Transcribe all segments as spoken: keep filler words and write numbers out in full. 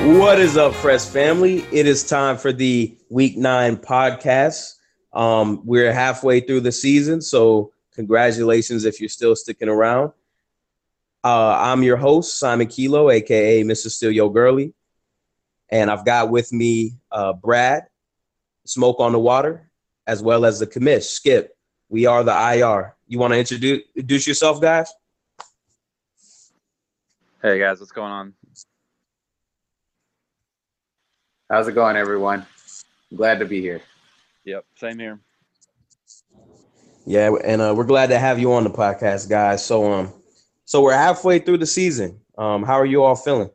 What is up, Fresh family? It is time for the Week Nine podcast. Um, we're halfway through the season, so congratulations if you're still sticking around. Uh, I'm your host, Simon Kilo, aka Mister Still Yo Girly, and I've got with me uh, Brad, Smoke on the Water, as well as the commish, Skip. We are the I R. You want to introduce, introduce yourself, guys? Hey guys, what's going on? How's it going, everyone? I'm glad to be here. Yep, same here. Yeah, and uh, we're glad to have you on the podcast, guys. So, um, so we're halfway through the season. Um, how are you all feeling?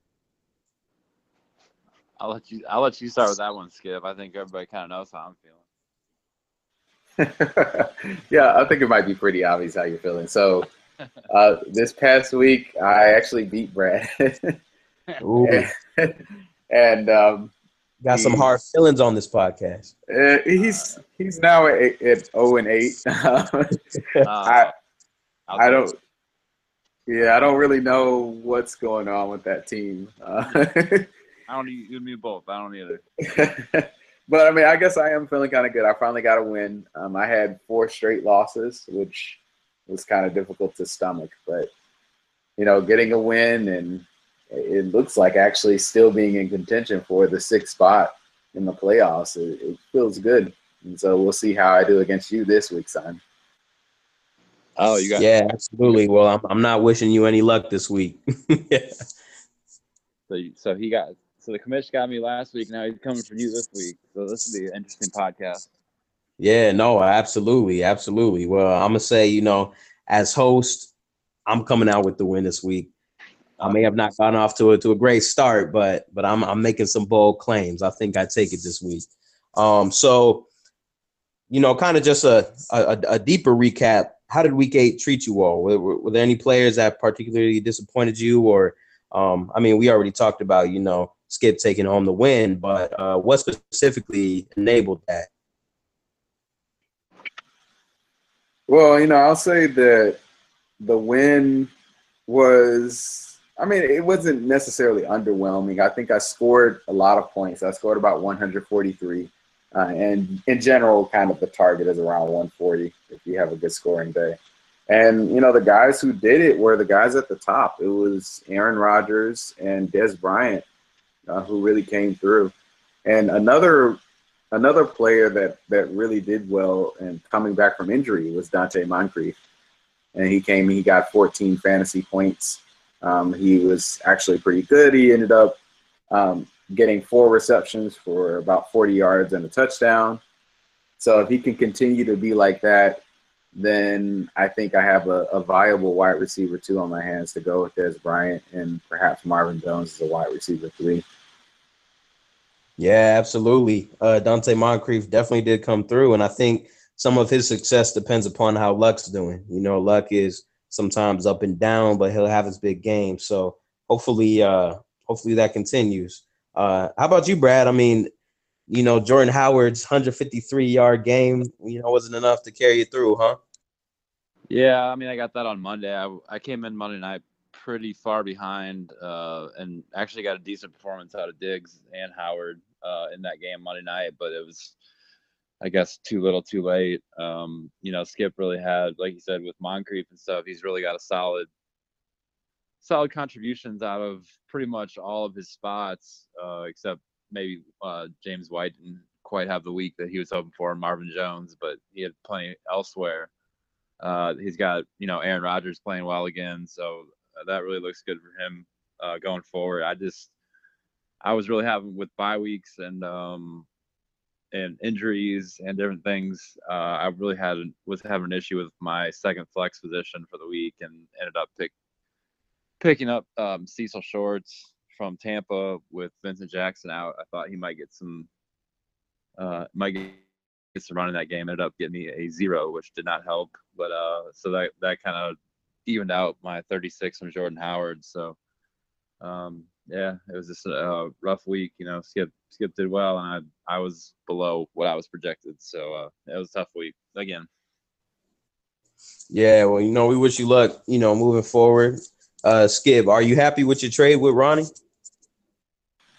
I'll let you. I'll let you start with that one, Skip. I think everybody kind of knows how I'm feeling. Yeah, I think it might be pretty obvious how you're feeling. So, uh, this past week, I actually beat Brad. Ooh. And um, got some hard feelings on this podcast. Uh, he's he's now at, at zero and eight. uh, I I don't. Yeah, I don't really know what's going on with that team. Uh, I don't. You and me both. I don't either. But I mean, I guess I am feeling kind of good. I finally got a win. Um, I had four straight losses, which was kind of difficult to stomach. But you know, getting a win and it looks like actually still being in contention for the sixth spot in the playoffs. It, it feels good. And so we'll see how I do against you this week, son. Oh, you got Yeah, absolutely. Well, I'm, I'm not wishing you any luck this week. Yeah. So, so he got, so the commission got me last week. Now he's coming for you this week. So this will be an interesting podcast. Yeah, no, absolutely. Absolutely. Well, I'm going to say, you know, as host, I'm coming out with the win this week. I may have not gone off to a to a great start, but but I'm I'm making some bold claims. I think I take it this week. Um, so, you know, kind of just a, a a deeper recap. How did Week Eight treat you all? Were, were, were there any players that particularly disappointed you, or um, I mean, we already talked about you know Skip taking home the win, but uh, what specifically enabled that? Well, you know, I'll say that the win was. I mean, it wasn't necessarily underwhelming. I think I scored a lot of points. I scored about one hundred forty-three. Uh, and in general, kind of the target is around one forty if you have a good scoring day. And, you know, the guys who did it were the guys at the top. It was Aaron Rodgers and Dez Bryant uh, who really came through. And another another player that, that really did well and coming back from injury was Donte Moncrief. And he came, he got fourteen fantasy points. Um, he was actually pretty good. He ended up um, getting four receptions for about forty yards and a touchdown. So if he can continue to be like that, then I think I have a, a viable wide receiver two on my hands to go with Dez Bryant and perhaps Marvin Jones as a wide receiver three. Yeah, absolutely. Uh, Donte Moncrief definitely did come through, and I think some of his success depends upon how Luck's doing. You know, Luck is sometimes up and down, but he'll have his big game. So hopefully, uh, hopefully that continues. Uh, how about you, Brad? I mean, you know, Jordan Howard's one hundred fifty-three yard game, you know, wasn't enough to carry you through, huh? Yeah, I mean, I got that on Monday. I, I came in Monday night pretty far behind uh, and actually got a decent performance out of Diggs and Howard uh, in that game Monday night, but it was – I guess too little, too late. Um, you know, Skip really had, like you said, with Moncrief and stuff, he's really got a solid, solid contributions out of pretty much all of his spots, uh, except maybe uh, James White didn't quite have the week that he was hoping for, Marvin Jones, but he had plenty elsewhere. Uh, he's got, you know, Aaron Rodgers playing well again, so that really looks good for him uh, going forward. I just, I was really having with bye weeks and, um, and injuries and different things, uh, I really had was having an issue with my second flex position for the week, and ended up pick, picking up um, Cecil Shorts from Tampa with Vincent Jackson out. I thought he might get some, uh, might get some run in that game. Ended up getting me a zero, which did not help. But uh, so that that kind of evened out my thirty-six from Jordan Howard. So. Um, yeah, it was just a rough week. You know, Skip Skip did well, and I I was below what I was projected. So uh, it was a tough week again. Yeah, well, you know, we wish you luck, you know, moving forward. Uh, Skip, are you happy with your trade with Ronnie?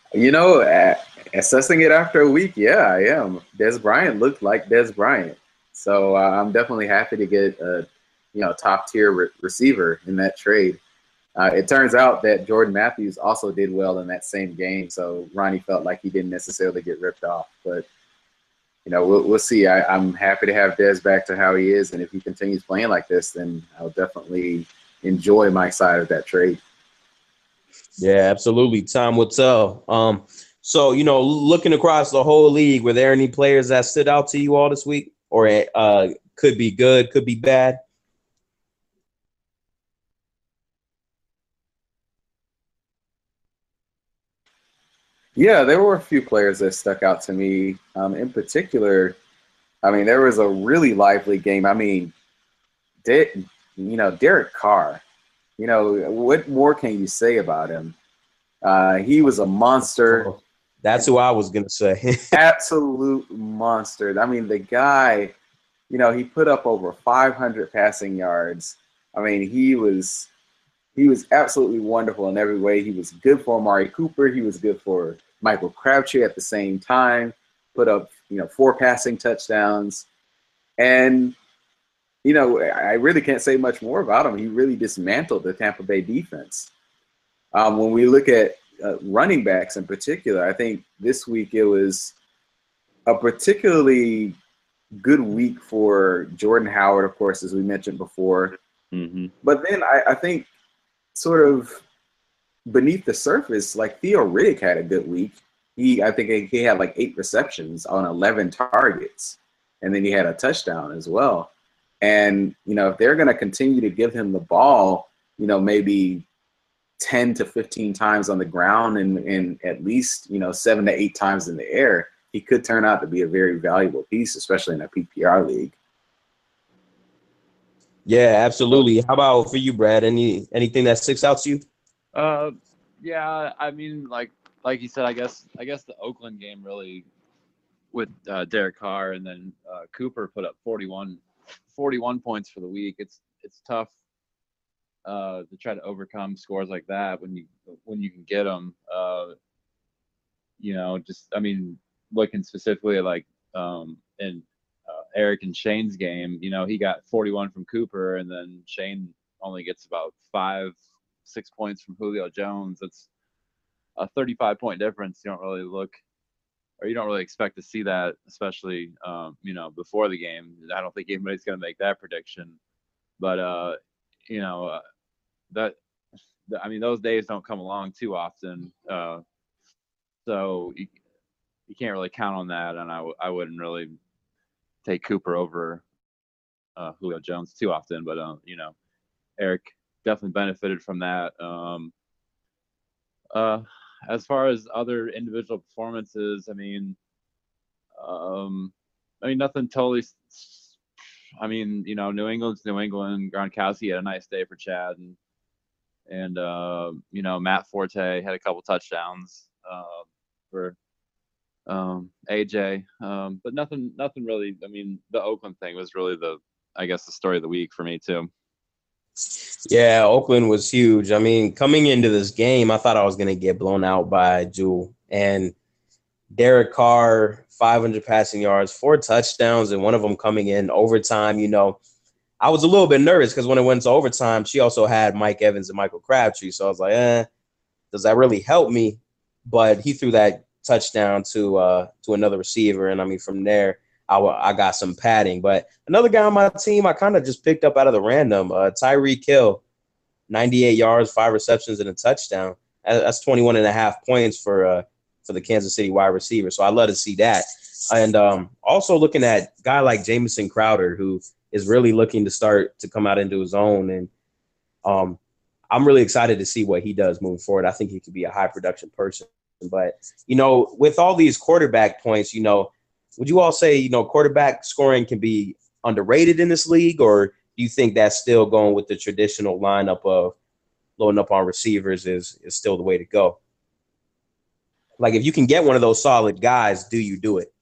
You know, uh, assessing it after a week, yeah, I am. Des Bryant looked like Des Bryant, so uh, I'm definitely happy to get a you know top tier re- receiver in that trade. Uh, it turns out that Jordan Matthews also did well in that same game, so Ronnie felt like he didn't necessarily get ripped off. But you know, we'll, we'll see. I, I'm happy to have Des back to how he is, and if he continues playing like this, then I'll definitely enjoy my side of that trade. Yeah, absolutely. Time will tell. Um, so you know, looking across the whole league, were there any players that stood out to you all this week, or uh, could be good, could be bad? Yeah, there were a few players that stuck out to me. Um, in particular, I mean, there was a really lively game. I mean, De- you know, Derek Carr. You know, what more can you say about him? Uh, he was a monster. Oh, that's who I was gonna say. Absolute monster. I mean, the guy, you know, he put up over five hundred passing yards. I mean, he was he was absolutely wonderful in every way. He was good for Amari Cooper. He was good for Michael Crabtree at the same time. Put up, you know, four passing touchdowns. And, you know, I really can't say much more about him. He really dismantled the Tampa Bay defense. Um, when we look at uh, running backs in particular, I think this week it was a particularly good week for Jordan Howard, of course, as we mentioned before. Mm-hmm. But then I, I think sort of beneath the surface, like Theo Riddick had a good week. He, I think he had like eight receptions on eleven targets, and then he had a touchdown as well. And, you know, if they're going to continue to give him the ball, you know, maybe ten to fifteen times on the ground and, and at least, you know, seven to eight times in the air, he could turn out to be a very valuable piece, especially in a P P R league. Yeah, absolutely. How about for you, Brad? Any anything that sticks out to you? Uh, yeah, I mean, like like you said, I guess I guess the Oakland game really with uh, Derek Carr, and then uh, Cooper put up forty-one, forty-one points for the week. It's it's tough uh, to try to overcome scores like that when you when you can get them. Uh, you know, just I mean, looking specifically at like um, in uh, Eric and Shane's game, you know, he got forty-one from Cooper, and then Shane only gets about five, six points from Julio Jones. That's a thirty-five point difference. You don't really look, or you don't really expect to see that, especially um, you know, before the game. I don't think anybody's going to make that prediction, but uh, you know, uh, that I mean, those days don't come along too often. Uh, so you, you can't really count on that, and I, w- I wouldn't really take Cooper over uh, Julio Jones too often. But uh, you know, Eric definitely benefited from that. Um, uh, as far as other individual performances, I mean, um, I mean nothing totally. I mean, you know, New England's New England. Gronkowski had a nice day for Chad, and and uh, you know, Matt Forte had a couple touchdowns uh, for um, A J, um, but nothing, nothing really. I mean, the Oakland thing was really the, I guess, the story of the week for me too. Yeah, Oakland was huge. I mean, coming into this game, I thought I was going to get blown out by Jewel. And Derek Carr, five hundred passing yards, four touchdowns, and one of them coming in overtime. You know, I was a little bit nervous because when it went to overtime, she also had Mike Evans and Michael Crabtree. So I was like, eh, does that really help me? But he threw that touchdown to uh, to another receiver. And, I mean, from there, I, w- I got some padding. But another guy on my team, I kind of just picked up out of the random, uh, Tyreek Hill, ninety-eight yards, five receptions, and a touchdown. That's twenty-one and a half points for uh, for the Kansas City wide receiver. So I love to see that. And um, also looking at a guy like Jamison Crowder, who is really looking to start to come out into his own. And um, I'm really excited to see what he does moving forward. I think he could be a high production person. But, you know, with all these quarterback points, you know, would you all say, you know, quarterback scoring can be underrated in this league, or do you think that's still going with the traditional lineup of loading up on receivers is, is still the way to go? Like, if you can get one of those solid guys, do you do it?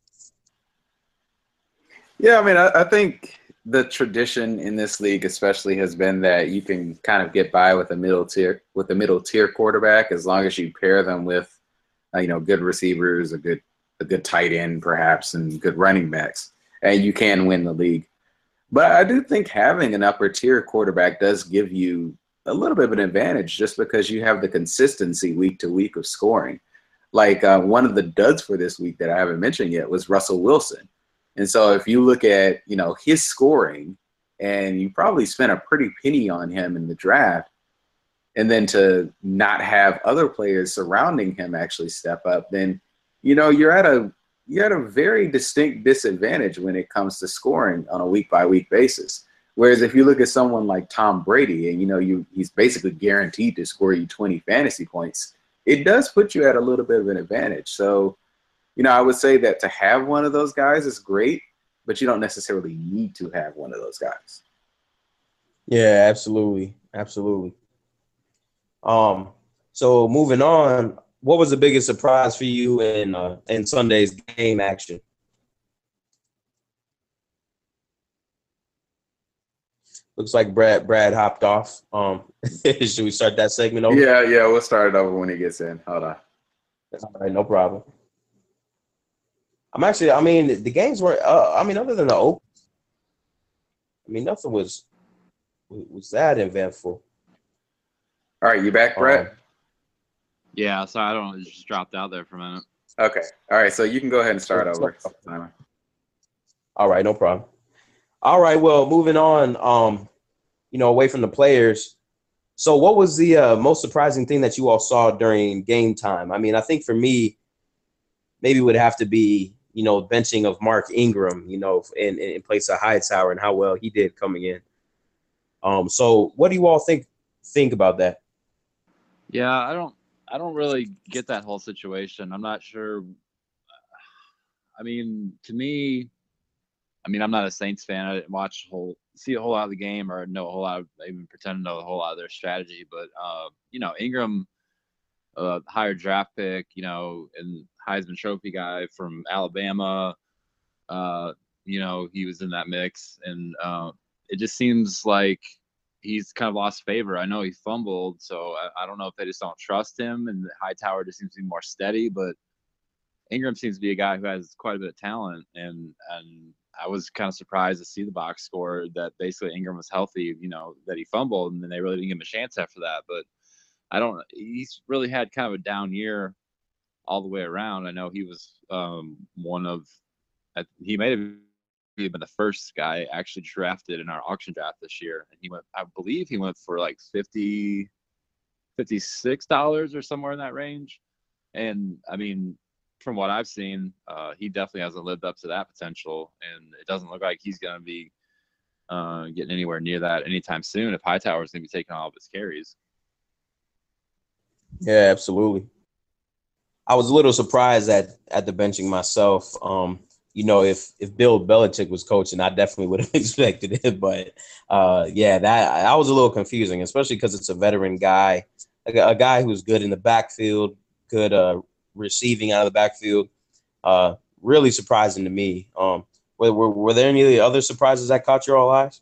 Yeah, I mean, I, I think the tradition in this league especially has been that you can kind of get by with a middle tier with a middle tier quarterback as long as you pair them with uh, you know, good receivers, a good a good tight end perhaps, and good running backs, and you can win the league. But I do think having an upper tier quarterback does give you a little bit of an advantage just because you have the consistency week to week of scoring. Like uh, one of the duds for this week that I haven't mentioned yet was Russell Wilson. And so if you look at, you know, his scoring, and you probably spent a pretty penny on him in the draft, and then to not have other players surrounding him actually step up, then, you know, you're at a you're at a very distinct disadvantage when it comes to scoring on a week by week basis. Whereas if you look at someone like Tom Brady, and you know you he's basically guaranteed to score you twenty fantasy points, it does put you at a little bit of an advantage. So, you know, I would say that to have one of those guys is great, but you don't necessarily need to have one of those guys. Yeah, absolutely. Absolutely. Um, so moving on, what was the biggest surprise for you in uh, in Sunday's game action? Looks like Brad Brad hopped off. Um, should we start that segment over? Yeah, yeah, we'll start it over when he gets in. Hold on. That's all right, no problem. I'm actually, I mean, the games were, uh, I mean, other than the open, I mean, nothing was was that eventful. All right, you back, Brett? Um, Yeah, so I don't know, it just dropped out there for a minute. Okay. All right, so you can go ahead and start over, Simon. All right, no problem. All right, well, moving on, um, you know, away from the players. So what was the uh, most surprising thing that you all saw during game time? I mean, I think for me, maybe it would have to be, you know, benching of Mark Ingram, you know, in, in place of Hightower and how well he did coming in. Um, so what do you all think think about that? Yeah, I don't I don't really get that whole situation. I'm not sure. I mean, to me, I mean, I'm not a Saints fan. I didn't watch a whole, see a whole lot of the game or know a whole lot of, even pretend to know a whole lot of their strategy. But, uh, you know, Ingram, uh, higher draft pick, you know, and Heisman Trophy guy from Alabama, uh, you know, he was in that mix. And uh, it just seems like he's kind of lost favor. I know he fumbled, so I, I don't know if they just don't trust him. And Hightower just seems to be more steady, but Ingram seems to be a guy who has quite a bit of talent, and and I was kind of surprised to see the box score that basically Ingram was healthy, you know, that he fumbled, and then they really didn't give him a chance after that. But I don't – he's really had kind of a down year all the way around. I know he was um, one of – he may have been the first guy actually drafted in our auction draft this year. And he went – I believe he went for like fifty, fifty-six dollars or somewhere in that range. And, I mean – from what I've seen, uh, he definitely hasn't lived up to that potential, and it doesn't look like he's going to be uh, getting anywhere near that anytime soon if Hightower is going to be taking all of his carries. Yeah, absolutely. I was a little surprised at at the benching myself. Um, you know, if if Bill Belichick was coaching, I definitely would have expected it. But uh, yeah, that that was a little confusing, especially because it's a veteran guy, a, a guy who's good in the backfield, good uh, receiving out of the backfield. Uh, really surprising to me. Um, were, were, were there any other surprises that caught your all eyes?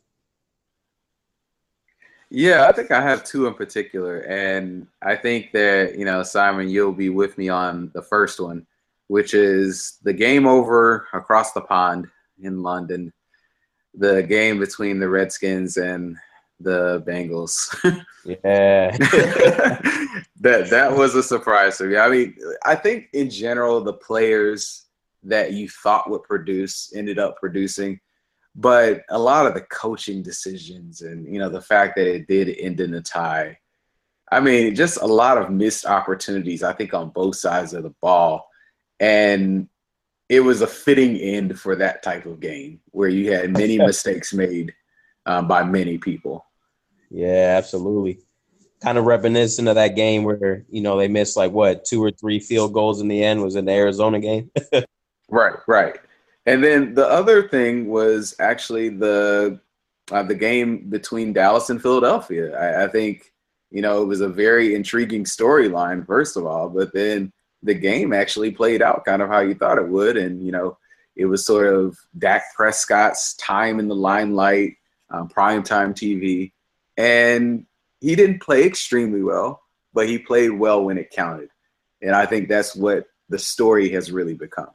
Yeah, I think I have two in particular. And I think that, you know, Simon, you'll be with me on the first one, which is the game over across the pond in London, the game between the Redskins and the Bengals. Yeah. that that was a surprise to me. I mean, I think in general, the players that you thought would produce ended up producing, but a lot of the coaching decisions and, you know, the fact that it did end in a tie. I mean, just a lot of missed opportunities, I think, on both sides of the ball. And it was a fitting end for that type of game where you had many mistakes made um, by many people. Yeah, absolutely. Kind of reminiscent of that game where, you know, they missed like what, two or three field goals in the end. Was in the Arizona game. Right, right. And then the other thing was actually the uh, the game between Dallas and Philadelphia. I, I think, you know, it was a very intriguing storyline, first of all, but then the game actually played out kind of how you thought it would. And, you know, it was sort of Dak Prescott's time in the limelight, um, primetime T V. And he didn't play extremely well, but he played well when it counted. And I think that's what the story has really become.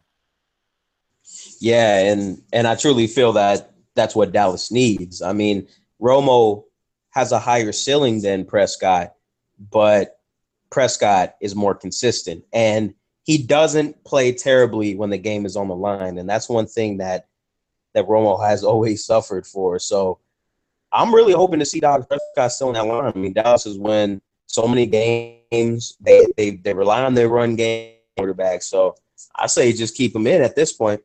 Yeah, and and I truly feel that that's what Dallas needs. I mean, Romo has a higher ceiling than Prescott, but Prescott is more consistent, and he doesn't play terribly when the game is on the line, and that's one thing that that Romo has always suffered for. So I'm really hoping to see Dak Prescott still in that line. I mean, Dallas has won so many games. They they they rely on their run game quarterback. So I say just keep him in at this point.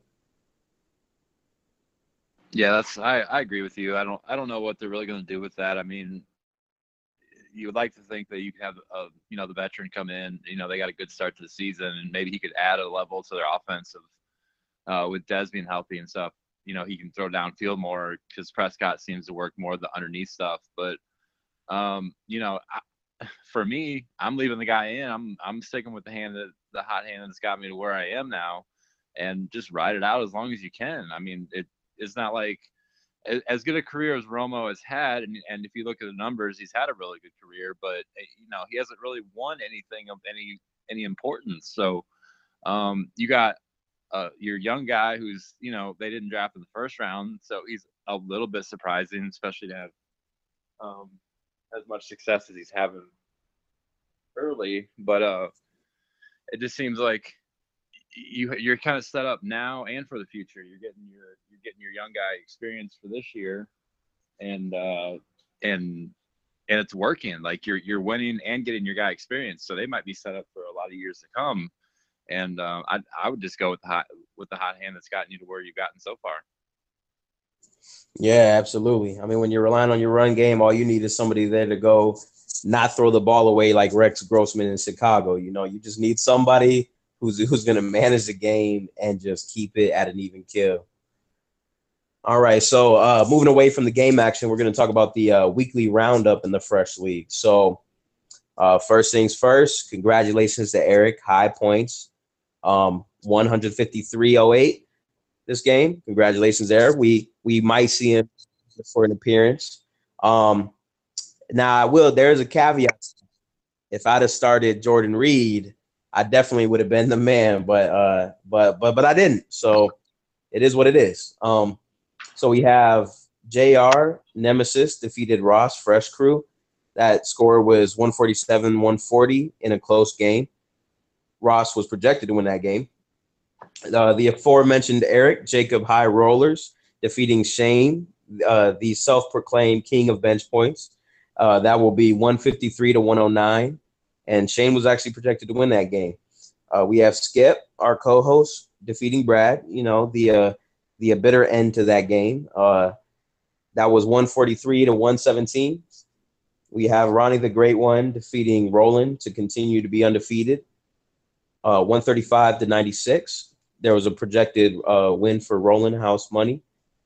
Yeah, that's I, I agree with you. I don't I don't know what they're really going to do with that. I mean, you would like to think that you can have a, you know the veteran come in. You know, they got a good start to the season, and maybe he could add a level to their offensive uh, with Dez being healthy and stuff. You know, he can throw downfield more because Prescott seems to work more of the underneath stuff. But um, you know, I, for me, I'm leaving the guy in. I'm I'm sticking with the hand that the hot hand that's got me to where I am now, and just ride it out as long as you can. I mean, it. It's not like as good a career as Romo has had, and, and if you look at the numbers, he's had a really good career, but you know he hasn't really won anything of any any importance. So um, you got uh, your young guy who's you know they didn't draft in the first round, so he's a little bit surprising, especially to have um, as much success as he's having early. But uh, it just seems like you you're kind of set up now and for the future. You're getting your you're getting your young guy experience for this year, and uh, and and it's working. Like you're you're winning and getting your guy experience, so they might be set up for a lot of years to come. And uh, I I would just go with the hot with the hot hand that's gotten you to where you've gotten so far. Yeah, absolutely. I mean, when you're relying on your run game, all you need is somebody there to go not throw the ball away like Rex Grossman in Chicago. You know, you just need somebody who's who's going to manage the game and just keep it at an even kill. All right, so uh, moving away from the game action, we're going to talk about the uh, weekly roundup in the Fresh League. So uh, first things first, congratulations to Eric. High points, um, one fifty-three oh eight this game. Congratulations, Eric. We we might see him for an appearance. Um, now, I will. There's a caveat. If I'd have started Jordan Reed, I definitely would have been the man, but uh, but but but I didn't. So it is what it is. Um, so we have J R Nemesis defeated Ross Fresh Crew. That score was one forty-seven one forty in a close game. Ross was projected to win that game. Uh, the aforementioned Eric Jacob High Rollers defeating Shane, uh, the self-proclaimed king of bench points. Uh, that will be one fifty-three to one oh nine. And Shane was actually projected to win that game. Uh, we have Skip, our co-host, defeating Brad. You know, the uh, the bitter end to that game. Uh, that was one forty-three to one seventeen. We have Ronnie the Great One defeating Roland to continue to be undefeated. Uh, one thirty-five to ninety-six. There was a projected uh, win for Roland House Money.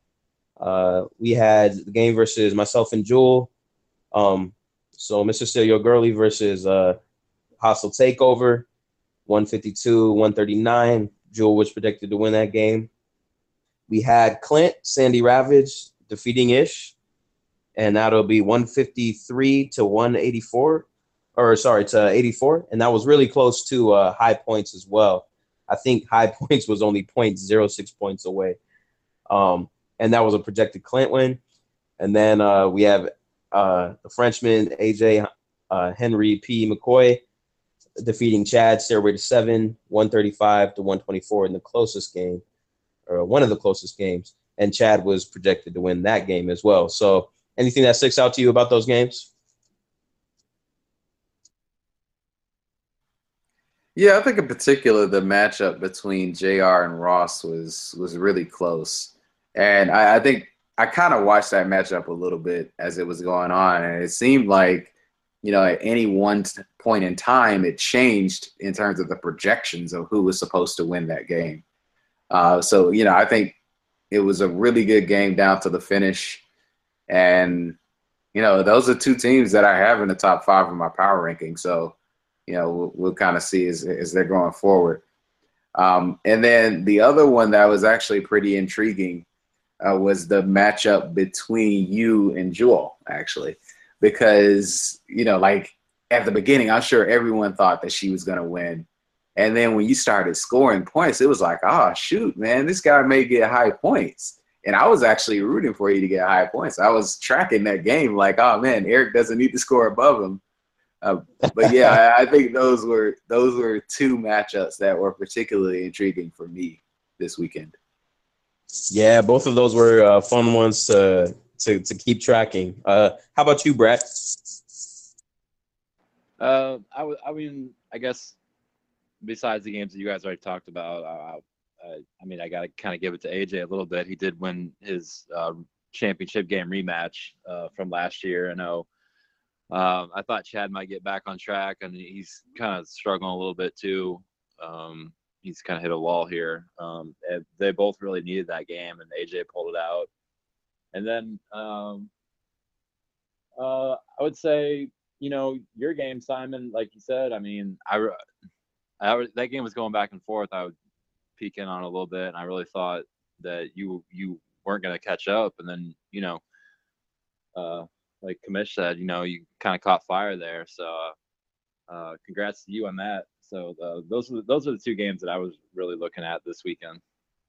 Uh, we had the game versus myself and Jewel. Um, so Mister Steal Gurley versus uh, Hostile Takeover, one fifty-two one thirty-nine. Jewel was projected to win that game. We had Clint, Sandy Ravage defeating Ish, and that'll be one fifty-three to one eighty-four, or sorry, to eighty-four, and that was really close to uh, High Points as well. I think High Points was only zero point zero six points away, um, and that was a projected Clint win. And then uh, we have uh, the Frenchman A J uh, Henry P. McCoy defeating Chad Stairway to seven, one thirty-five to one twenty-four in the closest game, or one of the closest games. And Chad was projected to win that game as well. So anything that sticks out to you about those games? Yeah, I think in particular the matchup between J R and Ross was was really close. And I, I think I kind of watched that matchup a little bit as it was going on. And it seemed like, you know, at any one point in time, it changed in terms of the projections of who was supposed to win that game. Uh, so, you know, I think it was a really good game down to the finish. And, you know, those are two teams that I have in the top five of my power ranking. So, you know, we'll, we'll kind of see as, as they're going forward. Um, and then the other one that was actually pretty intriguing uh, was the matchup between you and Jewel, actually. Because, you know, like at the beginning, I'm sure everyone thought that she was going to win. And then when you started scoring points, it was like, oh, shoot, man, this guy may get high points. And I was actually rooting for you to get high points. I was tracking that game like, oh, man, Eric doesn't need to score above him. Uh, but, yeah, I, I think those were those were two matchups that were particularly intriguing for me this weekend. Yeah, both of those were uh, fun ones to, to to keep tracking. Uh, how about you, Brett? Uh, I, w- I mean, I guess besides the games that you guys already talked about, uh, I, I mean, I got to kind of give it to A J a little bit. He did win his uh, championship game rematch uh, from last year. I know um, I thought Chad might get back on track, and he's kind of struggling a little bit too. Um, he's kind of hit a wall here. Um, they both really needed that game, and A J pulled it out. And then um, uh, I would say, you know, your game, Simon, like you said, I mean, I, I that game was going back and forth. I would peek in on a little bit, and I really thought that you you weren't going to catch up. And then, you know, uh, like Kamish said, you know, you kind of caught fire there. So uh, congrats to you on that. So uh, those are those are the two games that I was really looking at this weekend.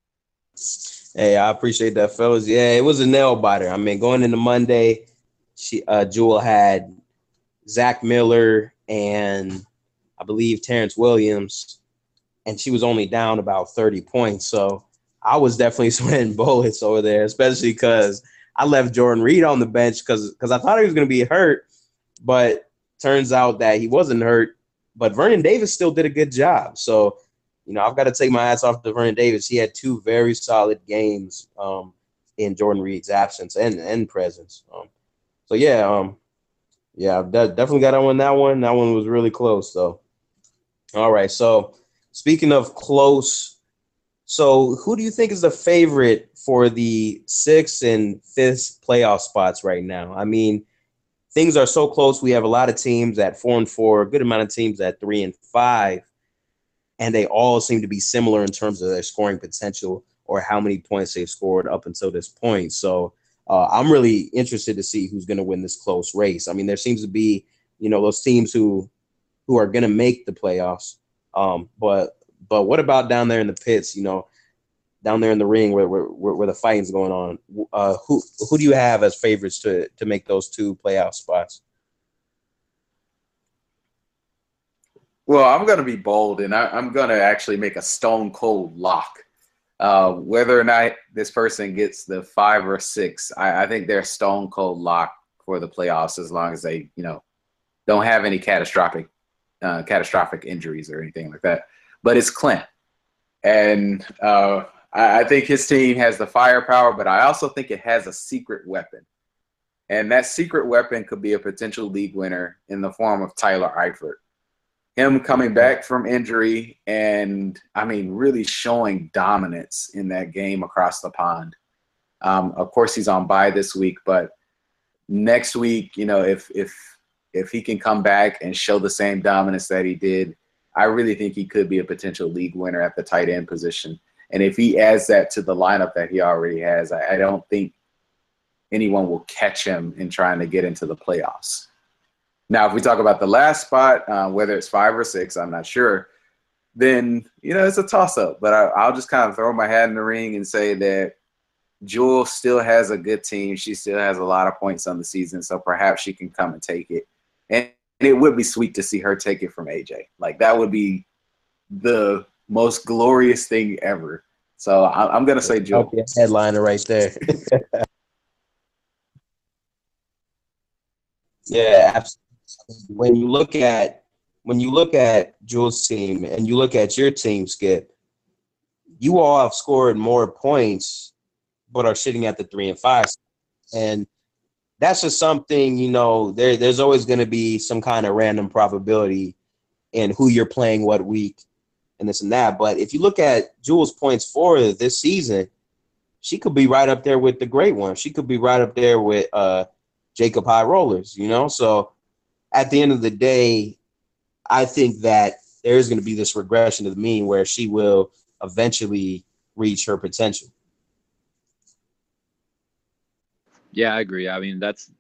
Hey, I appreciate that, fellas. Yeah, it was a nail biter. I mean, going into Monday, she uh, Jewel had Zach Miller and I believe Terrence Williams, and she was only down about thirty points. So I was definitely sweating bullets over there, especially because I left Jordan Reed on the bench because because I thought he was going to be hurt, but turns out that he wasn't hurt. But Vernon Davis still did a good job. So, you know, I've got to take my ass off to Vernon Davis. He had two very solid games um, in Jordan Reed's absence and, and presence. Um, so, yeah, um, yeah, I've de- definitely got to win that one. That one was really close, though. All right, so speaking of close, so who do you think is the favorite for the sixth and fifth playoff spots right now? I mean, things are so close. We have a lot of teams at four and four, a good amount of teams at three and five, and they all seem to be similar in terms of their scoring potential or how many points they've scored up until this point. So uh, I'm really interested to see who's going to win this close race. I mean, there seems to be, you know, those teams who who are going to make the playoffs. Um, but but what about down there in the pits, you know, down there in the ring where where, where the fighting's going on? Uh, who who do you have as favorites to to make those two playoff spots? Well, I'm going to be bold, and I, I'm going to actually make a stone cold lock. Uh, whether or not this person gets the five or six, I, I think they're stone cold lock for the playoffs as long as they, you know, don't have any catastrophic uh, catastrophic injuries or anything like that. But it's Clint, and uh, I, I think his team has the firepower, but I also think it has a secret weapon, and that secret weapon could be a potential league winner in the form of Tyler Eifert. Him coming back from injury and, I mean, really showing dominance in that game across the pond. Um, of course, he's on bye this week, but next week, you know, if if if he can come back and show the same dominance that he did, I really think he could be a potential league winner at the tight end position. And if he adds that to the lineup that he already has, I, I don't think anyone will catch him in trying to get into the playoffs. Now, if we talk about the last spot, uh, whether it's five or six, I'm not sure, then, you know, it's a toss-up. But I, I'll just kind of throw my hat in the ring and say that Jewel still has a good team. She still has a lot of points on the season, so perhaps she can come and take it. And it would be sweet to see her take it from A J. Like, that would be the most glorious thing ever. So I, I'm going to say Jewel. Okay, headliner right there. Yeah, absolutely. When you look at when you look at Jewel's team and you look at your team, Skip, you all have scored more points, but are sitting at the three and five, and that's just something, you know. There, there's always going to be some kind of random probability in who you're playing what week, and this and that. But if you look at Jewel's points for this season, she could be right up there with the great one. She could be right up there with uh, Jacob High Rollers, you know. So at the end of the day, I think that there is going to be this regression to the mean where she will eventually reach her potential. Yeah, I agree. I mean, that's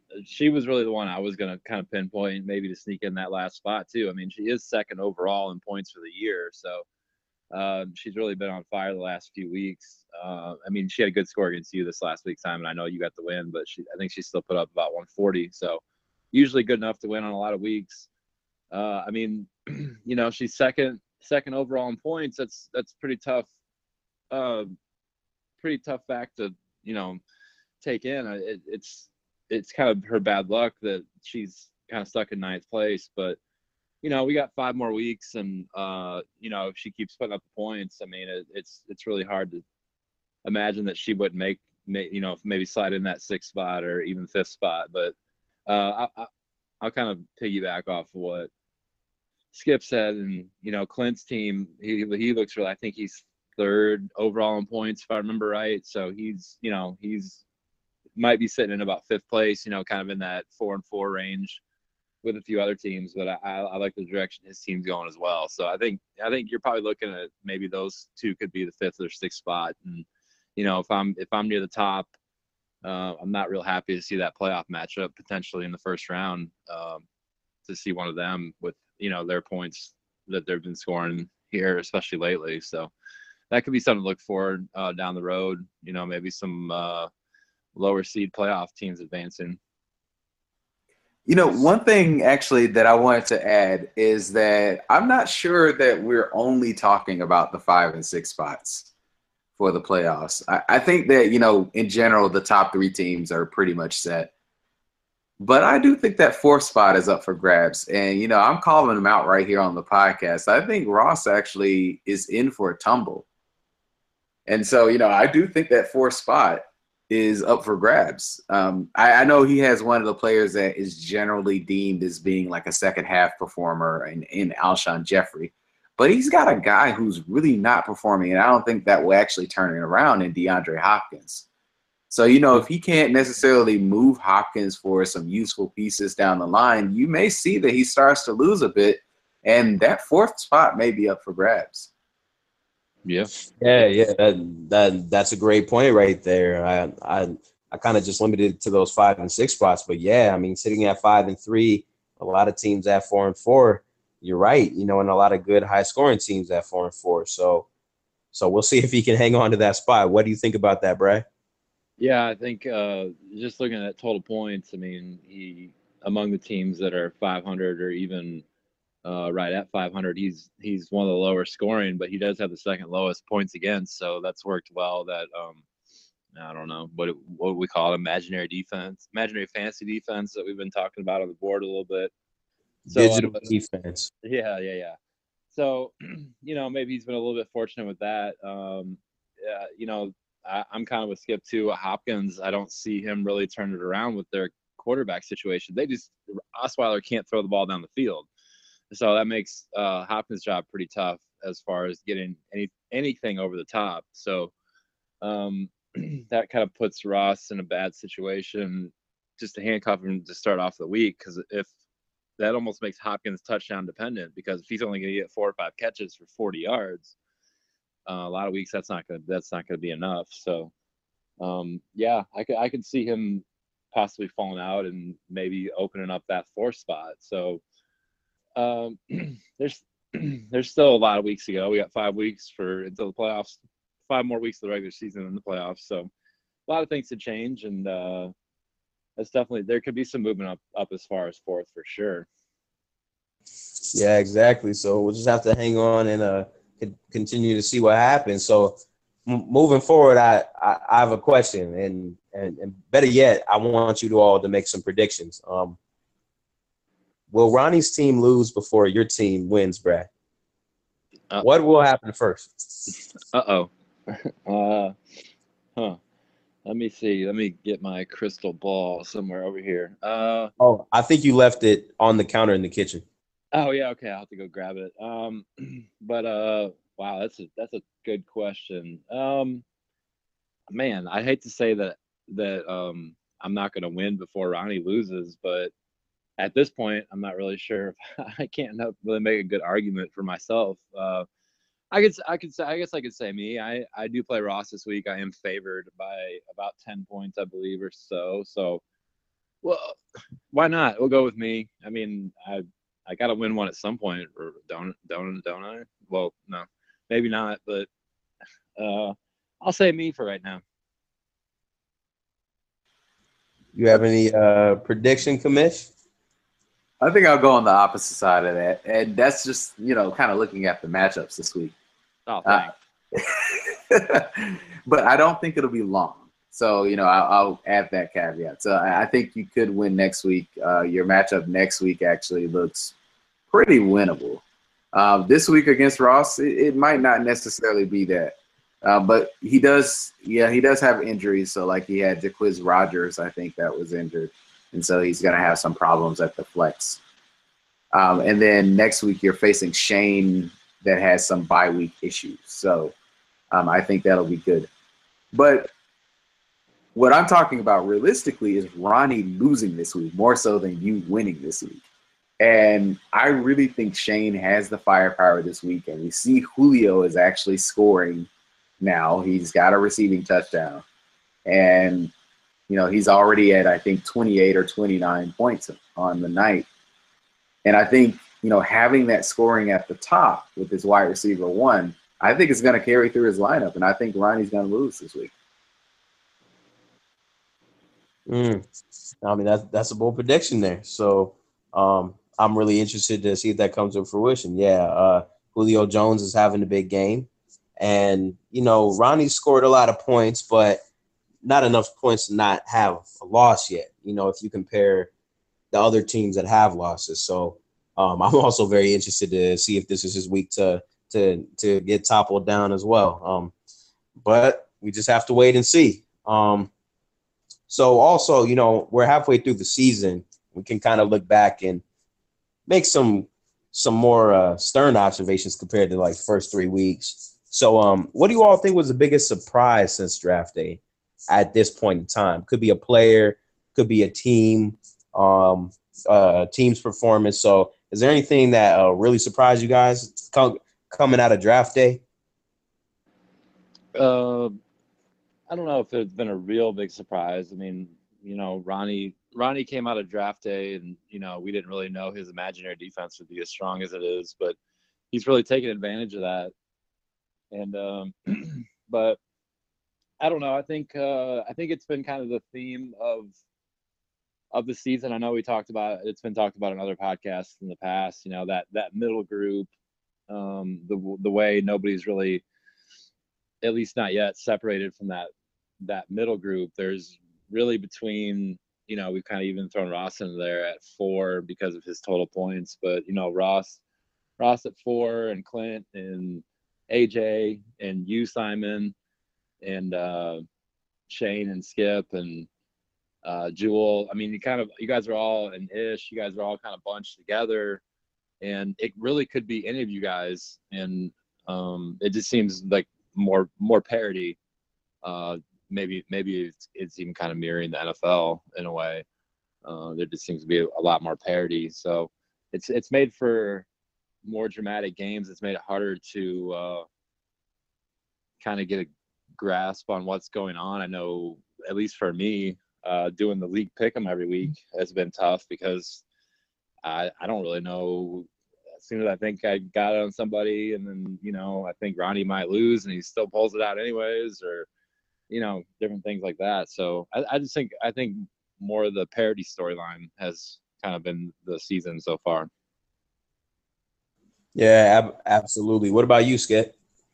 she was really the one I was going to kind of pinpoint, maybe to sneak in that last spot too. I mean, she is second overall in points for the year, so um, she's really been on fire the last few weeks. Uh, I mean, she had a good score against you this last week, Simon. I know you got the win, but she, I think she still put up about one forty. So usually good enough to win on a lot of weeks. Uh, I mean, you know, she's second second overall in points. That's that's pretty tough. Uh, pretty tough fact to you know take in. It, it's it's kind of her bad luck that she's kind of stuck in ninth place, but you know, we got five more weeks, and uh, you know, if she keeps putting up the points, I mean, it, it's it's really hard to imagine that she wouldn't make, you know, maybe slide in that sixth spot or even fifth spot. But uh, I, I, I'll kind of piggyback off of what Skip said, and you know, Clint's team, he he looks really. I think he's third overall in points, if I remember right. So he's, you know, he's might be sitting in about fifth place, you know, kind of in that four and four range with a few other teams, but I, I like the direction his team's going as well. So I think I think you're probably looking at maybe those two could be the fifth or sixth spot. And you know, if I'm if I'm near the top, uh, I'm not real happy to see that playoff matchup potentially in the first round. Um, to see one of them with you know their points that they've been scoring here, especially lately. So that could be something to look forward uh, down the road. You know, maybe some uh, lower seed playoff teams advancing. You know, one thing actually that I wanted to add is that I'm not sure that we're only talking about the five and six spots for the playoffs. I, I think that, you know, in general, the top three teams are pretty much set. But I do think that fourth spot is up for grabs. And, you know, I'm calling them out right here on the podcast. I think Ross actually is in for a tumble. And so, you know, I do think that fourth spot is up for grabs. Um, I, I know he has one of the players that is generally deemed as being like a second half performer in, in Alshon Jeffrey, but he's got a guy who's really not performing, and I don't think that will actually turn it around in DeAndre Hopkins. So, you know, if he can't necessarily move Hopkins for some useful pieces down the line, you may see that he starts to lose a bit, and that fourth spot may be up for grabs. Yeah, yeah, yeah. That that that's a great point right there. I I I kind of just limited it to those five and six spots, but yeah, I mean, sitting at five and three, a lot of teams at four and four. You're right, you know, and a lot of good high scoring teams at four and four. So, so we'll see if he can hang on to that spot. What do you think about that, Brad? Yeah, I think uh, just looking at total points, I mean, he among the teams that are five hundred or even uh, right at five hundred, he's he's one of the lower scoring, but he does have the second lowest points against, so that's worked well. That um, I don't know what it, what we call it, imaginary defense, imaginary fantasy defense that we've been talking about on the board a little bit. So, Digital uh, defense. Yeah, yeah, yeah. So, you know, maybe he's been a little bit fortunate with that. Um, yeah, you know, I, I'm kind of with Skip too. Hopkins, I don't see him really turn it around with their quarterback situation. They just Osweiler can't throw the ball down the field. So that makes uh, Hopkins' job pretty tough as far as getting any anything over the top. So um, that kind of puts Ross in a bad situation just to handcuff him to start off the week, because if that almost makes Hopkins touchdown dependent, because if he's only going to get four or five catches for forty yards, uh, a lot of weeks that's not going to that's not going to be enough. So um, yeah, I could I could see him possibly falling out and maybe opening up that fourth spot. So. Um, there's there's still a lot of weeks to go. We got five weeks for until the playoffs, five more weeks of the regular season and the playoffs. So a lot of things to change, and uh, that's definitely there could be some movement up up as far as fourth for sure. Yeah, exactly. So we'll just have to hang on and uh continue to see what happens. So m- moving forward, I, I I have a question, and and and better yet, I want you to all to make some predictions. Um. Will Ronnie's team lose before your team wins, Brad? Uh, what will happen first? Uh-oh. Uh huh. Let me see. Let me get my crystal ball somewhere over here. Uh oh, I think you left it on the counter in the kitchen. Oh yeah, okay. I'll have to go grab it. Um but uh wow, that's a that's a good question. Um man, I hate to say that that um I'm not gonna win before Ronnie loses, but at this point, I'm not really sure if I can't really make a good argument for myself. Uh, I could, I could say, I guess I could say me. I, I do play Ross this week. I am favored by about ten points, I believe, or so. So Well, why not? We'll go with me. I mean, I I got to win one at some point, or don't don't don't I? Well, no, maybe not, but uh, I'll say me for right now. You have any uh, prediction, Commish? I think I'll go on the opposite side of that, and that's just, you know, kind of looking at the matchups this week. Oh, thanks. Uh, but I don't think it'll be long. So, you know, I'll, I'll add that caveat. So I, I think you could win next week. Uh, your matchup next week actually looks pretty winnable. Uh, this week against Ross, it, it might not necessarily be that. Uh, but he does, yeah, he does have injuries. So, like, he had Jaquiz Rogers, I think, that was injured. And so he's going to have some problems at the flex. Um, and then next week you're facing Shane that has some bye week issues. So um, I think that'll be good. But what I'm talking about realistically is Ronnie losing this week more so than you winning this week. And I really think Shane has the firepower this week. And we see Julio is actually scoring now. He's got a receiving touchdown. And, you know, he's already at, I think, twenty-eight or twenty-nine points on the night. And I think, you know, having that scoring at the top with his wide receiver one, I think it's going to carry through his lineup. And I think Ronnie's going to lose this week. Mm. I mean, that's, that's a bold prediction there. So um, I'm really interested to see if that comes to fruition. Yeah, uh, Julio Jones is having a big game. And, you know, Ronnie scored a lot of points, but not enough points to not have a loss yet, you know, if you compare the other teams that have losses. So um, I'm also very interested to see if this is his week to to to get toppled down as well. Um, but we just have to wait and see. Um, so also, you know, we're halfway through the season. We can kind of look back and make some some more uh, stern observations compared to like first three weeks. So um, what do you all think was the biggest surprise since draft day at this point in time? Could be a player, could be a team, um, uh, team's performance. So is there anything that uh, really surprised you guys com- coming out of draft day? Uh, I don't know if it's been a real big surprise. I mean, you know, Ronnie Ronnie came out of draft day, and, you know, we didn't really know his imaginary defense would be as strong as it is, but he's really taken advantage of that. And um, but I don't know. I think uh, I think it's been kind of the theme of of the season. I know we talked about it's been talked about in other podcasts in the past. You know, that that middle group, um, the the way nobody's really, at least not yet, separated from that that middle group. There's really between, you know, we've kind of even thrown Ross in there at four because of his total points, but, you know, Ross Ross at four, and Clint and A J and you, Simon, and uh, Shane and Skip and uh, Jewel. I mean, you kind of, you guys are all, and Ish, you guys are all kind of bunched together, and it really could be any of you guys. And um, it just seems like more more parity. Uh, maybe maybe it's, it's even kind of mirroring the N F L in a way. Uh, there just seems to be a, a lot more parity. So it's it's made for more dramatic games. It's made it harder to uh, kind of get a grasp on what's going on. I know, at least for me, uh, doing the league pick'em every week has been tough because I, I don't really know. As soon as I think I got it on somebody, and then, you know, I think Ronnie might lose and he still pulls it out anyways, or, you know, different things like that. So I, I just think, I think more of the parody storyline has kind of been the season so far. Yeah, ab- absolutely. What about you, Skip?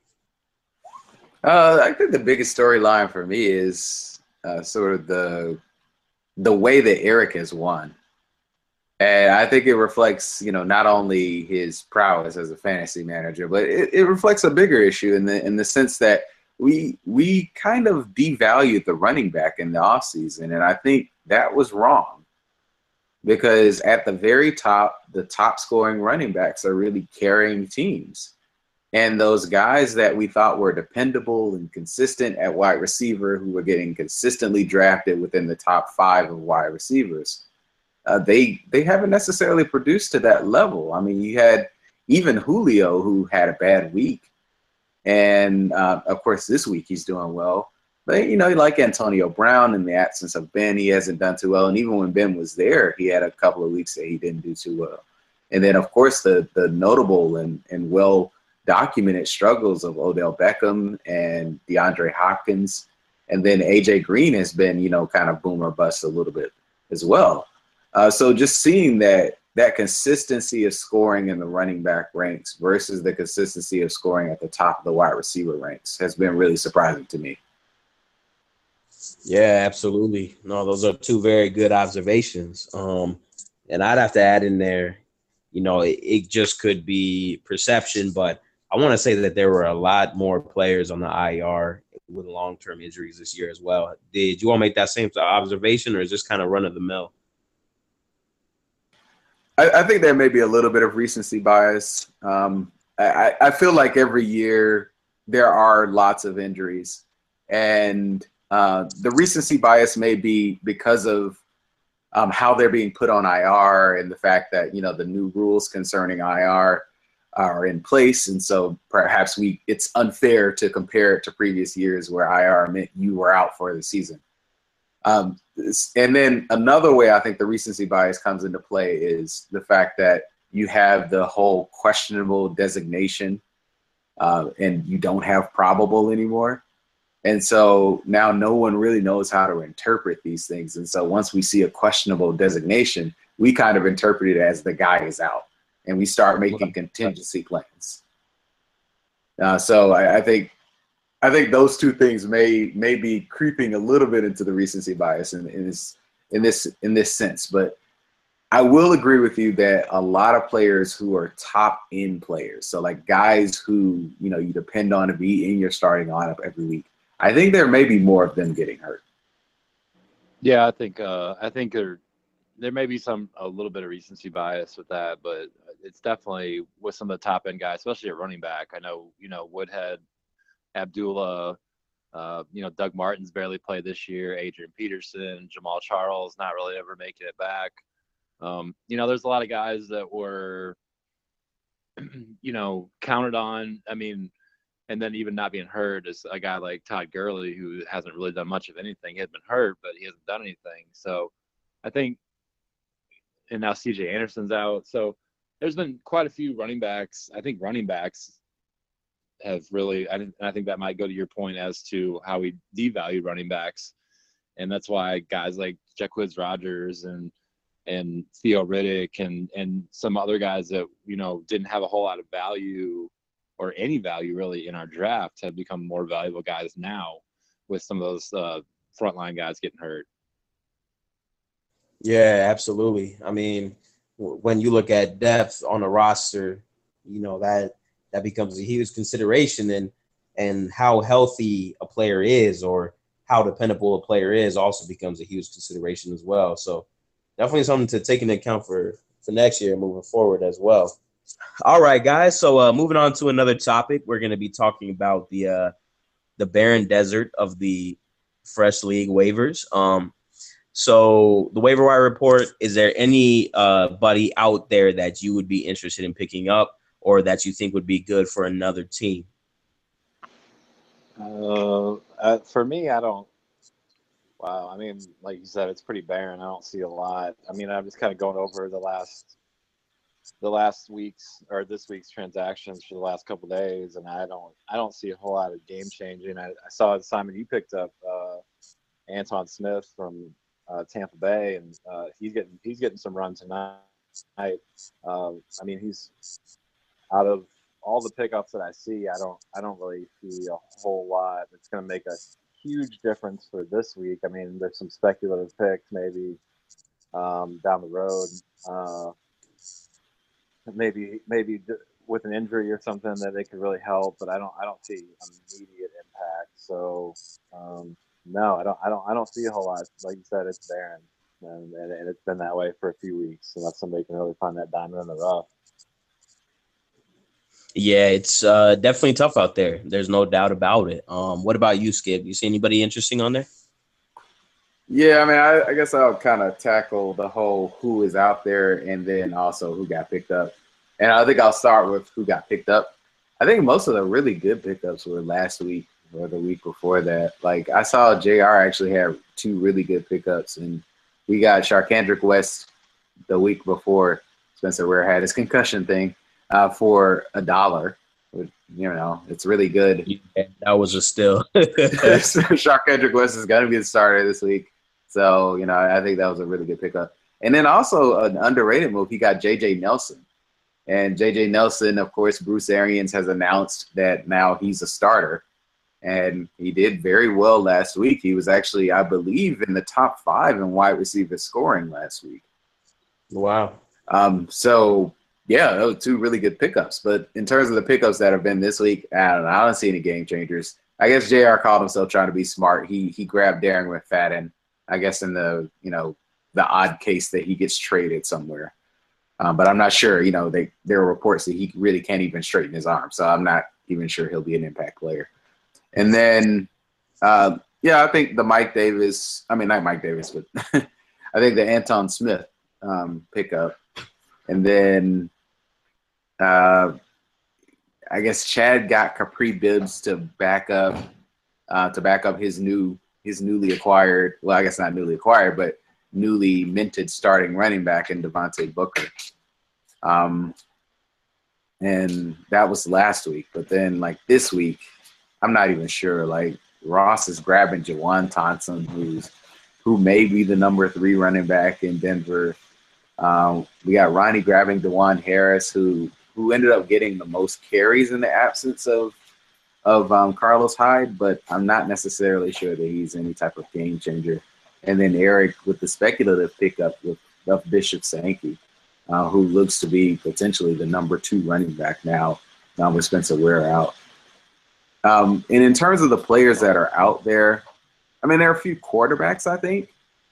Uh, I think the biggest storyline for me is uh, sort of the the way that Eric has won. And I think it reflects, you know, not only his prowess as a fantasy manager, but it, it reflects a bigger issue in the in the sense that we we kind of devalued the running back in the offseason. And I think that was wrong, because at the very top, the top scoring running backs are really carrying teams. And those guys that we thought were dependable and consistent at wide receiver, who were getting consistently drafted within the top five of wide receivers, uh, they they haven't necessarily produced to that level. I mean, you had even Julio, who had a bad week. And, uh, of course, this week he's doing well. But, you know, like Antonio Brown, in the absence of Ben, he hasn't done too well. And even when Ben was there, he had a couple of weeks that he didn't do too well. And then, of course, the the notable and, and well-documented struggles of Odell Beckham and DeAndre Hopkins. And then A J Green has been, you know, kind of boom or bust a little bit as well. Uh, so just seeing that that consistency of scoring in the running back ranks versus the consistency of scoring at the top of the wide receiver ranks has been really surprising to me. Yeah, absolutely. No, those are two very good observations. Um, and I'd have to add in there, you know, it, it just could be perception, but I want to say that there were a lot more players on the I R with long-term injuries this year as well. Did you all make that same observation, or is this kind of run-of-the-mill? I, I think there may be a little bit of recency bias. Um, I, I feel like every year there are lots of injuries, and uh, the recency bias may be because of um, how they're being put on I R and the fact that, you know, the new rules concerning I R are in place. And so perhaps we it's unfair to compare it to previous years where I R meant you were out for the season. Um, and then another way I think the recency bias comes into play is the fact that you have the whole questionable designation uh, and you don't have probable anymore. And so now no one really knows how to interpret these things. And so once we see a questionable designation, we kind of interpret it as the guy is out. And we start making contingency plans. Uh, so I, I think I think those two things may may be creeping a little bit into the recency bias in, in this in this in this sense. But I will agree with you that a lot of players who are top end players, so like guys who, you know, you depend on to be in your starting lineup every week, I think there may be more of them getting hurt. Yeah, I think uh, I think there there may be some a little bit of recency bias with that, but it's definitely with some of the top end guys, especially at running back. I know, you know, Woodhead, Abdullah, uh, you know, Doug Martin's barely played this year, Adrian Peterson, Jamal Charles not really ever making it back. Um, you know, there's a lot of guys that were, you know, counted on. I mean, and then even not being hurt is a guy like Todd Gurley, who hasn't really done much of anything. He has been hurt, but he hasn't done anything. So I think, and now C J Anderson's out. So there's been quite a few running backs. I think running backs have really, I, I think that might go to your point as to how we devalue running backs. And that's why guys like Jacquizz Rodgers and and Theo Riddick and and some other guys that, you know, didn't have a whole lot of value or any value really in our draft have become more valuable guys now with some of those uh, frontline guys getting hurt. Yeah, absolutely. I mean, w- when you look at depth on a roster, you know, that that becomes a huge consideration, and and how healthy a player is or how dependable a player is also becomes a huge consideration as well. So definitely something to take into account for, for next year moving forward as well. All right, guys. So uh, moving on to another topic, we're going to be talking about the uh, the barren desert of the Fresh League waivers. Um, So the waiver wire report, is there any uh, buddy out there that you would be interested in picking up or that you think would be good for another team? Uh, uh, for me, I don't. Wow. I mean, like you said, it's pretty barren. I don't see a lot. I mean, I'm just kind of going over the last, the last week's or this week's transactions for the last couple of days, and I don't, I don't see a whole lot of game changing. I, I saw Simon, you picked up uh, Anton Smith from Uh, Tampa Bay, and uh, he's getting he's getting some run tonight. Uh, I mean, he's out of all the pickups that I see. I don't I don't really see a whole lot that's going to make a huge difference for this week. I mean, there's some speculative picks maybe um, down the road, uh, maybe maybe with an injury or something that they could really help. But I don't I don't see immediate impact. So. Um, No, I don't. I don't. I don't see a whole lot. Like you said, it's barren, and, and, and it's been that way for a few weeks. Unless somebody can really find that diamond in the rough. Yeah, it's uh, definitely tough out there. There's no doubt about it. Um, what about you, Skip? You see anybody interesting on there? Yeah, I mean, I, I guess I'll kind of tackle the whole who is out there and then also who got picked up. And I think I'll start with who got picked up. I think most of the really good pickups were last week or the week before that. Like I saw J R actually have two really good pickups, and we got Sharkandrick West the week before Spencer Ware had his concussion thing uh, for a dollar. You know, it's really good. Yeah, that was just still. Sharkandrick West is going to be the starter this week. So, you know, I think that was a really good pickup. And then also an underrated move, he got J J Nelson. And J J Nelson, of course, Bruce Arians has announced that now he's a starter. And he did very well last week. He was actually, I believe, in the top five in wide receiver scoring last week. Wow. Um, so, yeah, those were two really good pickups. But in terms of the pickups that have been this week, I don't know. I don't see any game changers. I guess J R called himself trying to be smart. He he grabbed Darren McFadden, I guess, in the, you know, the odd case that he gets traded somewhere. Um, but I'm not sure. You know, they, there are reports that he really can't even straighten his arm. So I'm not even sure he'll be an impact player. And then, uh, yeah, I think the Mike Davis – I mean, not Mike Davis, but I think the Anton Smith um, pickup. And then uh, I guess Chad got Capri Bibbs to back up uh, to back up his new his newly acquired – well, I guess not newly acquired, but newly minted starting running back in Devontae Booker. Um, and that was last week. But then, like, this week – I'm not even sure. Like Ross is grabbing Jawan Thompson, who's who may be the number three running back in Denver. Um, we got Ronnie grabbing DeJuan Harris, who who ended up getting the most carries in the absence of of um, Carlos Hyde, but I'm not necessarily sure that he's any type of game changer. And then Eric with the speculative pickup with of Bishop Sankey, uh, who looks to be potentially the number two running back now, now with Spencer Ware out. Um, and in terms of the players that are out there, I mean, there are a few quarterbacks, I think,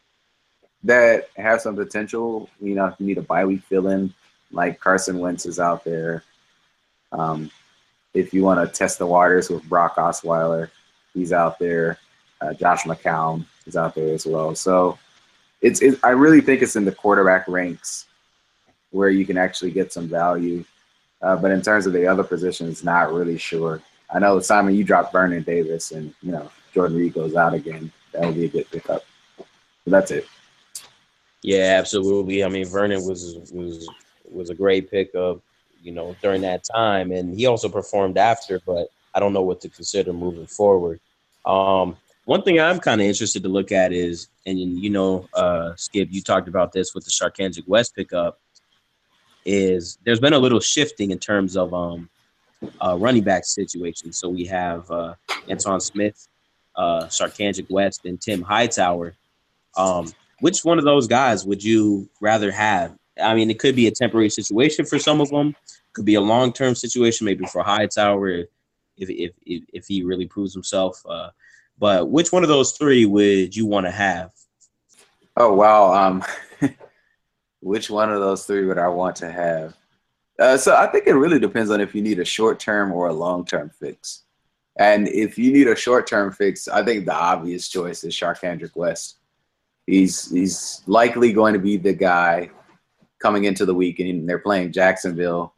that have some potential. You know, if you need a bye week fill-in, like Carson Wentz is out there. Um, if you want to test the waters with Brock Osweiler, he's out there. Uh, Josh McCown is out there as well. So it's, it, I really think it's in the quarterback ranks where you can actually get some value. Uh, but in terms of the other positions, not really sure. I know, Simon, you dropped Vernon Davis, and, you know, Jordan Reed goes out again. That would be a good pickup. But that's it. Yeah, absolutely. I mean, Vernon was was was a great pickup, you know, during that time, and he also performed after. But I don't know what to consider moving forward. Um, one thing I'm kind of interested to look at is, and you know, uh, Skip, you talked about this with the Sharkandrick West pickup, is there's been a little shifting in terms of um. Uh, running back situation. So we have uh, Anton Smith, uh, Sharkandrick West, and Tim Hightower. Um, which one of those guys would you rather have? I mean, it could be a temporary situation for some of them. Could be a long-term situation, maybe for Hightower if if if, if he really proves himself. Uh, but which one of those three would you want to have? Oh, wow. Um, which one of those three would I want to have? Uh, so I think it really depends on if you need a short-term or a long-term fix. And if you need a short-term fix, I think the obvious choice is Sharkandrick West. He's he's likely going to be the guy coming into the week, and they're playing Jacksonville.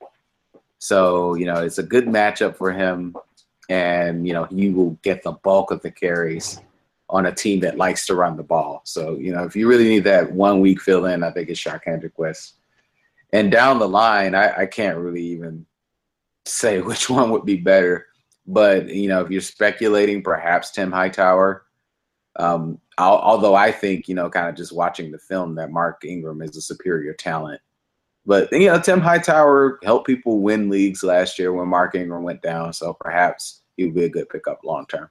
So, you know, it's a good matchup for him, and, you know, he will get the bulk of the carries on a team that likes to run the ball. So, you know, if you really need that one-week fill-in, I think it's Sharkandrick West. And down the line, I, I can't really even say which one would be better. But, you know, if you're speculating, perhaps Tim Hightower. Um, I'll, although I think, you know, kind of just watching the film that Mark Ingram is a superior talent. But, you know, Tim Hightower helped people win leagues last year when Mark Ingram went down. So perhaps he would be a good pickup long term.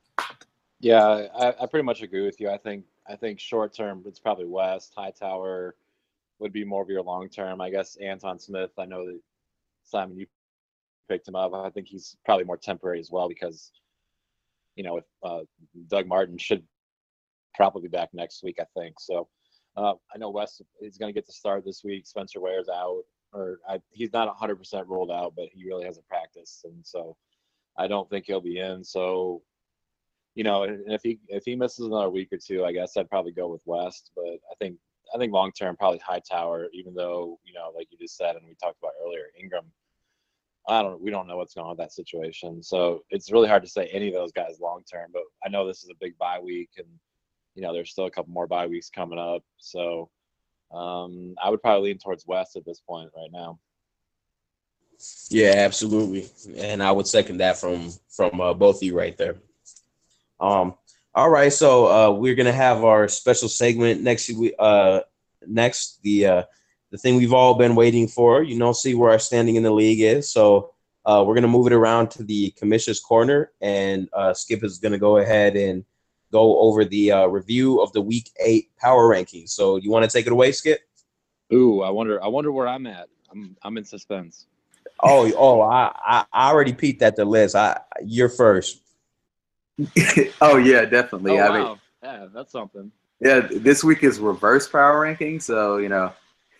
Yeah, I, I pretty much agree with you. I think I think short term, it's probably West. Hightower would be more of your long term. I guess Anton Smith, I know that Simon, you picked him up. I think he's probably more temporary as well because, you know, if uh, Doug Martin should probably be back next week, I think. So uh, I know West is going to get to start this week. Spencer Ware's out, or I, he's not one hundred percent rolled out, but he really hasn't practiced. And so I don't think he'll be in. So, you know, and if he if he misses another week or two, I guess I'd probably go with West. But I think I think long term probably Hightower, even though, you know, like you just said and we talked about earlier, Ingram I don't. We don't know what's going on with that situation, so it's really hard to say any of those guys long term. But I know this is a big bye week, and you know there's still a couple more bye weeks coming up. So um, I would probably lean towards West at this point right now. Yeah, absolutely, and I would second that from from uh, both of you right there. Um, all right, so uh, we're gonna have our special segment next week. Uh, next, the uh, the thing we've all been waiting for. You know, see where our standing in the league is. So uh, we're gonna move it around to the commissioner's corner, and uh, Skip is gonna go ahead and go over the uh, review of the Week Eight power rankings. So you want to take it away, Skip? Ooh, I wonder. I wonder where I'm at. I'm I'm in suspense. Oh, oh, I, I, I already peeked at the list. I, you're first. Oh yeah, definitely. Oh, I wow. mean, Yeah, that's something. yeah, this week is reverse power ranking, so you know,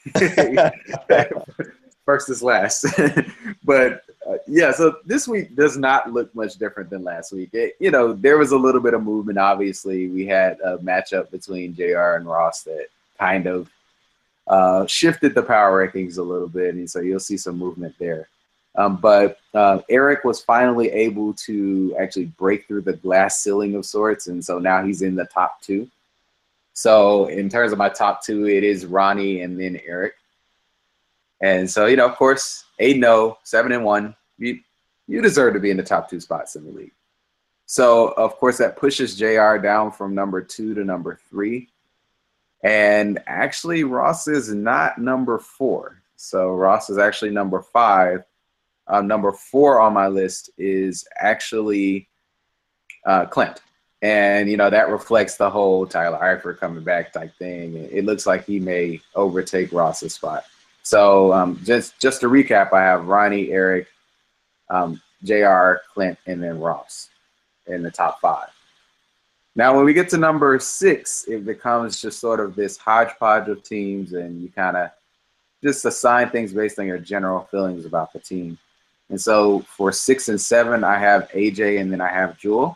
first is last. But uh, yeah, so this week does not look much different than last week. It, you know, there was a little bit of movement. Obviously, we had a matchup between J R and Ross that kind of uh, shifted the power rankings a little bit, and so you'll see some movement there. Um, but uh, Eric was finally able to actually break through the glass ceiling of sorts, and so now he's in the top two. So in terms of my top two, it is Ronnie and then Eric. And so, you know, of course, eight and oh, seven and one, you, you deserve to be in the top two spots in the league. So, of course, that pushes J R down from number two to number three. And actually, Ross is not number four. So Ross is actually number five. Uh, number four on my list is actually uh, Clint. And, you know, that reflects the whole Tyler Eifert coming back type thing. It looks like he may overtake Ross's spot. So um, just, just to recap, I have Ronnie, Eric, um, J R, Clint, and then Ross in the top five. Now, when we get to number six, it becomes just sort of this hodgepodge of teams, and you kind of just assign things based on your general feelings about the team. And so for six and seven, I have A J and then I have Jewel.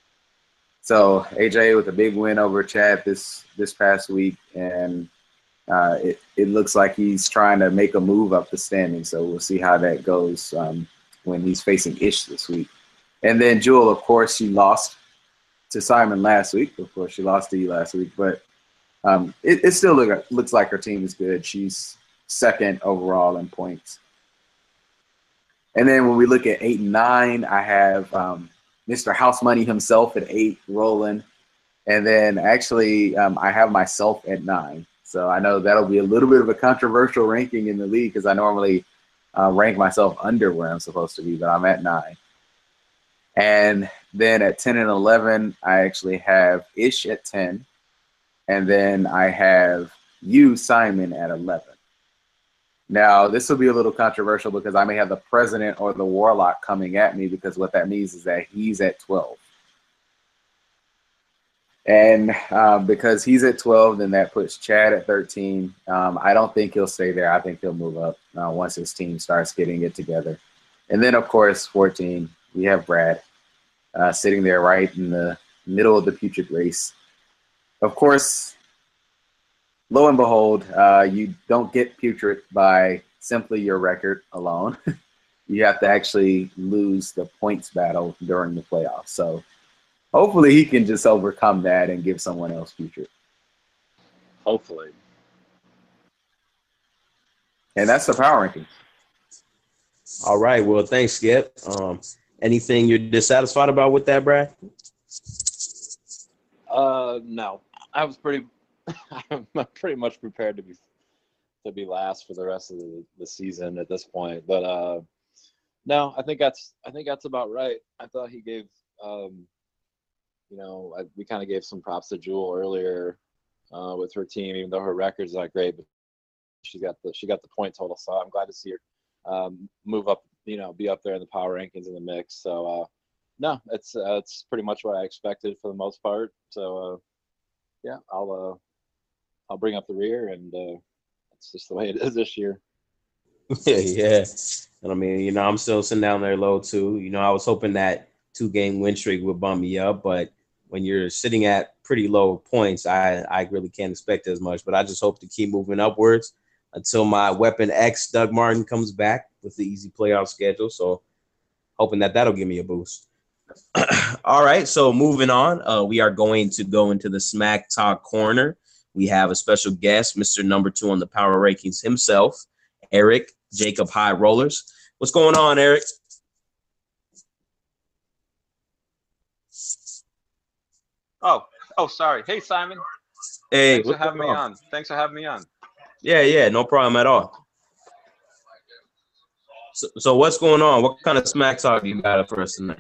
So A J with a big win over Chad this this past week, and uh, it, it looks like he's trying to make a move up the standings. So we'll see how that goes um, when he's facing Ish this week. And then Jewel, of course, she lost to Simon last week. Of course, she lost to you last week, but um, it, it still look, looks like her team is good. She's second overall in points. And then when we look at eight and nine, I have um, Mister House Money himself at eight, rolling. And then actually um, I have myself at nine. So I know that'll be a little bit of a controversial ranking in the league because I normally uh, rank myself under where I'm supposed to be, but I'm at nine. And then at ten and eleven, I actually have Ish at ten. And then I have you, Simon, at eleven. Now, this will be a little controversial because I may have the president or the warlock coming at me because what that means is that he's at twelve. And um, because he's at twelve, then that puts Chad at thirteen. Um, I don't think he'll stay there. I think he'll move up uh, once his team starts getting it together. And then, of course, fourteen, we have Brad uh, sitting there right in the middle of the putrid race. Of course, lo and behold, uh, you don't get putrid by simply your record alone. You have to actually lose the points battle during the playoffs. So hopefully he can just overcome that and give someone else putrid. Hopefully. And that's the power ranking. All right. Well, thanks, Skip. Um, anything you're dissatisfied about with that, Brad? Uh, no. I was pretty I'm pretty much prepared to be to be last for the rest of the, the season at this point. But uh, no, I think that's I think that's about right. I thought he gave um, you know, I, we kind of gave some props to Jewel earlier uh, with her team, even though her record's not great, but she got the she got the point total. So I'm glad to see her um, move up, you know, be up there in the power rankings in the mix. So uh, no, it's uh, it's pretty much what I expected for the most part. So uh, yeah, I'll uh, I'll bring up the rear, and uh, it's just the way it is this year. Yeah, yeah. And I mean, you know, I'm still sitting down there low too. You know, I was hoping that two game win streak would bump me up, but when you're sitting at pretty low points, I, I really can't expect as much. But I just hope to keep moving upwards until my weapon X, Doug Martin, comes back with the easy playoff schedule. So hoping that that'll give me a boost. All right, so moving on, uh, we are going to go into the Smack Talk corner. We have a special guest, Mister Number Two on the Power Rankings himself, Eric Jacob High Rollers. What's going on, Eric? Oh, oh, sorry. Hey, Simon. Hey, thanks for having me on? on. Thanks for having me on. Yeah, yeah, no problem at all. So, so what's going on? What kind of smack talk you got for us tonight?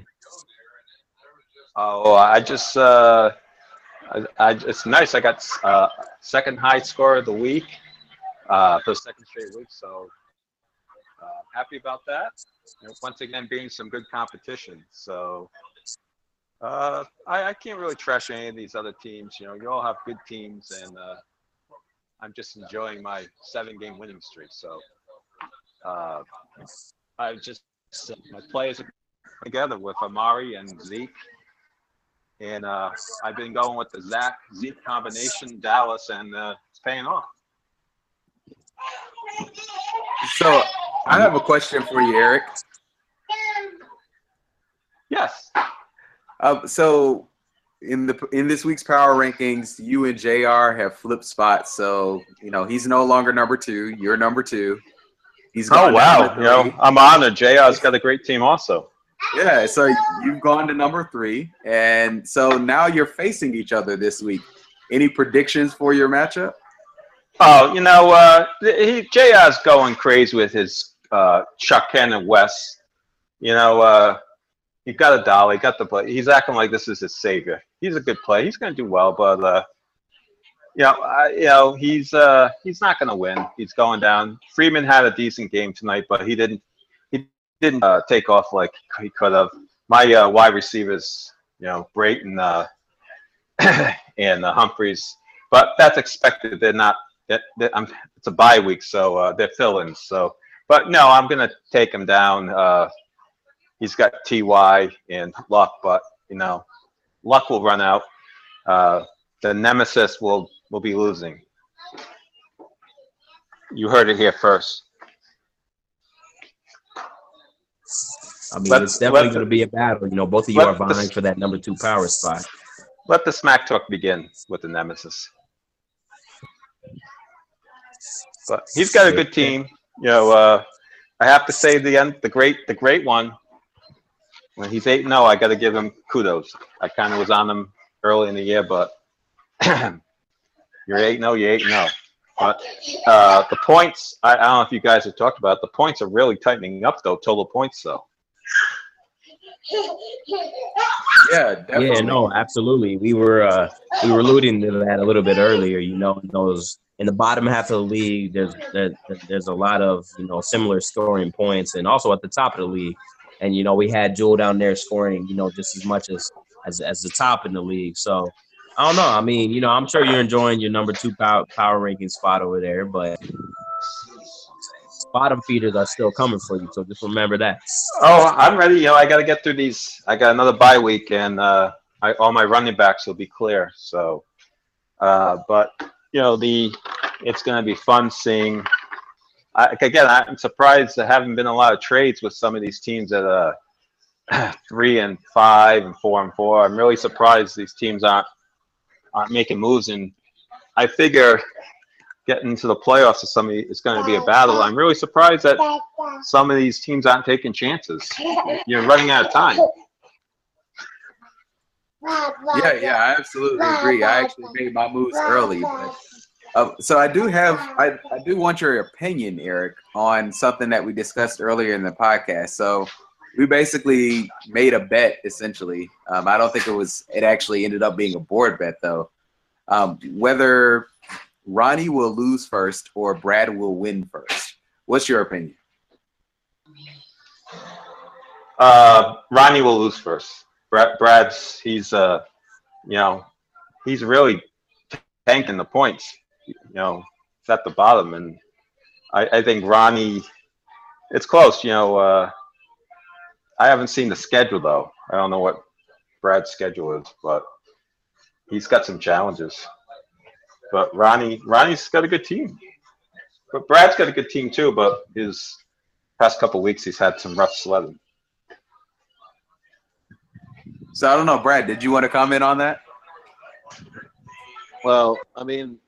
Oh, I just, uh, I, I, it's nice. I got uh, second high score of the week uh, for the second straight week. So uh, happy about that. You know, once again, being some good competition. So uh, I, I can't really trash any of these other teams. You know, you all have good teams, and uh, I'm just enjoying my seven-game winning streak. So uh, I just my players are together with Amari and Zeke. And uh, I've been going with the Zach Zeke combination, Dallas, and uh, it's paying off. So I have a question for you, Eric. Yes. Uh, so in the in this week's power rankings, you and J R have flipped spots. So you know he's no longer number two. You're number two. He's oh wow! You know I'm honored. J R's got a great team also. Yeah, so you've gone to number three, and so now you're facing each other this week. Any predictions for your matchup? Oh, you know, uh, he J R's going crazy with his uh, Chuck Ken and Wes. You know, uh, he got a dollar, he got the play. He's acting like this is his savior. He's a good player. He's going to do well, but uh, you know, I, you know, he's uh, he's not going to win. He's going down. Freeman had a decent game tonight, but he didn't. Didn't uh, take off like he could have. My uh, wide receivers, you know, Brayton uh, and uh, Humphreys, but that's expected. They're not. They're, they're, I'm, it's a bye week, so uh, they're fill-ins. So, but no, I'm gonna take him down. Uh, he's got T Y and Luck, but you know, Luck will run out. Uh, the nemesis will will be losing. You heard it here first. I mean, let, it's definitely going to be a battle. You know, both of you are vying for that number two power spot. Let the smack talk begin with the nemesis. But he's got a good team. You know, uh, I have to say the end, the great, the great one. When he's eight and zero, I got to give him kudos. I kind of was on him early in the year, but you're eight and zero, you're eight and zero. But uh, the points, I, I don't know if you guys have talked about it, the points are really tightening up, though, total points, though. Yeah, definitely. Yeah, no, absolutely. We were uh, we were alluding to that a little bit earlier. You know, in those in the bottom half of the league, there's there, there's a lot of you know similar scoring points, and also at the top of the league. And you know, we had Jewel down there scoring, you know, just as much as as as the top in the league. So I don't know. I mean, you know, I'm sure you're enjoying your number two power power ranking spot over there, but bottom feeders are still coming for you, so just remember that. Oh, I'm ready. You know, I got to get through these. I got another bye week, and uh, I, all my running backs will be clear. So, uh, but you know, the it's going to be fun seeing. I, again, I'm surprised there haven't been a lot of trades with some of these teams at uh, three and five and four and four. I'm really surprised these teams aren't aren't making moves, and I figure getting to the playoffs is somebody is going to be a battle. I'm really surprised that some of these teams aren't taking chances. You're running out of time. Yeah, yeah, I absolutely agree. I actually made my moves early, but uh, so I do have I, I do want your opinion, Eric, on something that we discussed earlier in the podcast. So we basically made a bet essentially. Um, I don't think it was it actually ended up being a board bet though. Um, whether Ronnie will lose first or Brad will win first. What's your opinion? Uh, Ronnie will lose first. Brad, Brad's he's uh, you know, he's really tanking the points. You know, it's at the bottom, and I, I think Ronnie. It's close. You know, uh, I haven't seen the schedule though. I don't know what Brad's schedule is, but he's got some challenges. But Ronnie, Ronnie's got a good team. but Brad's got a good team too. But his past couple weeks, he's had some rough sledding. So I don't know, Brad. Did you want to comment on that? Well, I mean,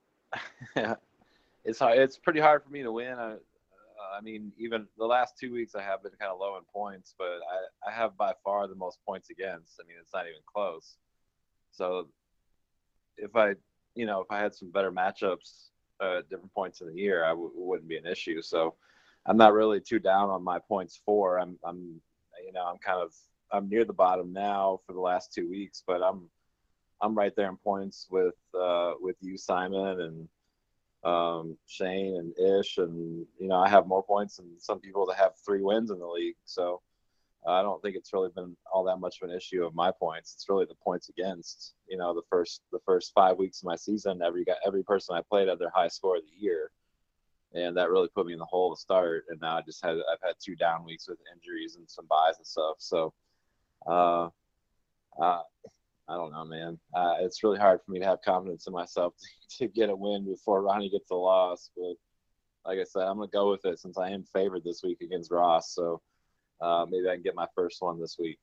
it's hard, it's pretty hard for me to win. I, I mean, even the last two weeks I have been kind of low in points, but I, I have by far the most points against. I mean, it's not even close. So if I, you know, if I had some better matchups uh, at different points in the year, I w- wouldn't be an issue. So I'm not really too down on my points for. I'm, I'm, you know, I'm kind of, I'm near the bottom now for the last two weeks, but I'm, I'm right there in points with, uh, with you, Simon, and um, Shane and Ish, and you know I have more points than some people that have three wins in the league. So uh, I don't think it's really been all that much of an issue of my points. It's really the points against. You know, the first the first five weeks of my season, every every person I played had their high score of the year, and that really put me in the hole to start. And now I just had I've had two down weeks with injuries and some buys and stuff. So. Uh, uh, I don't know, man. Uh, it's really hard for me to have confidence in myself to, to get a win before Ronnie gets a loss. But like I said, I'm going to go with it since I am favored this week against Ross. So uh, maybe I can get my first one this week.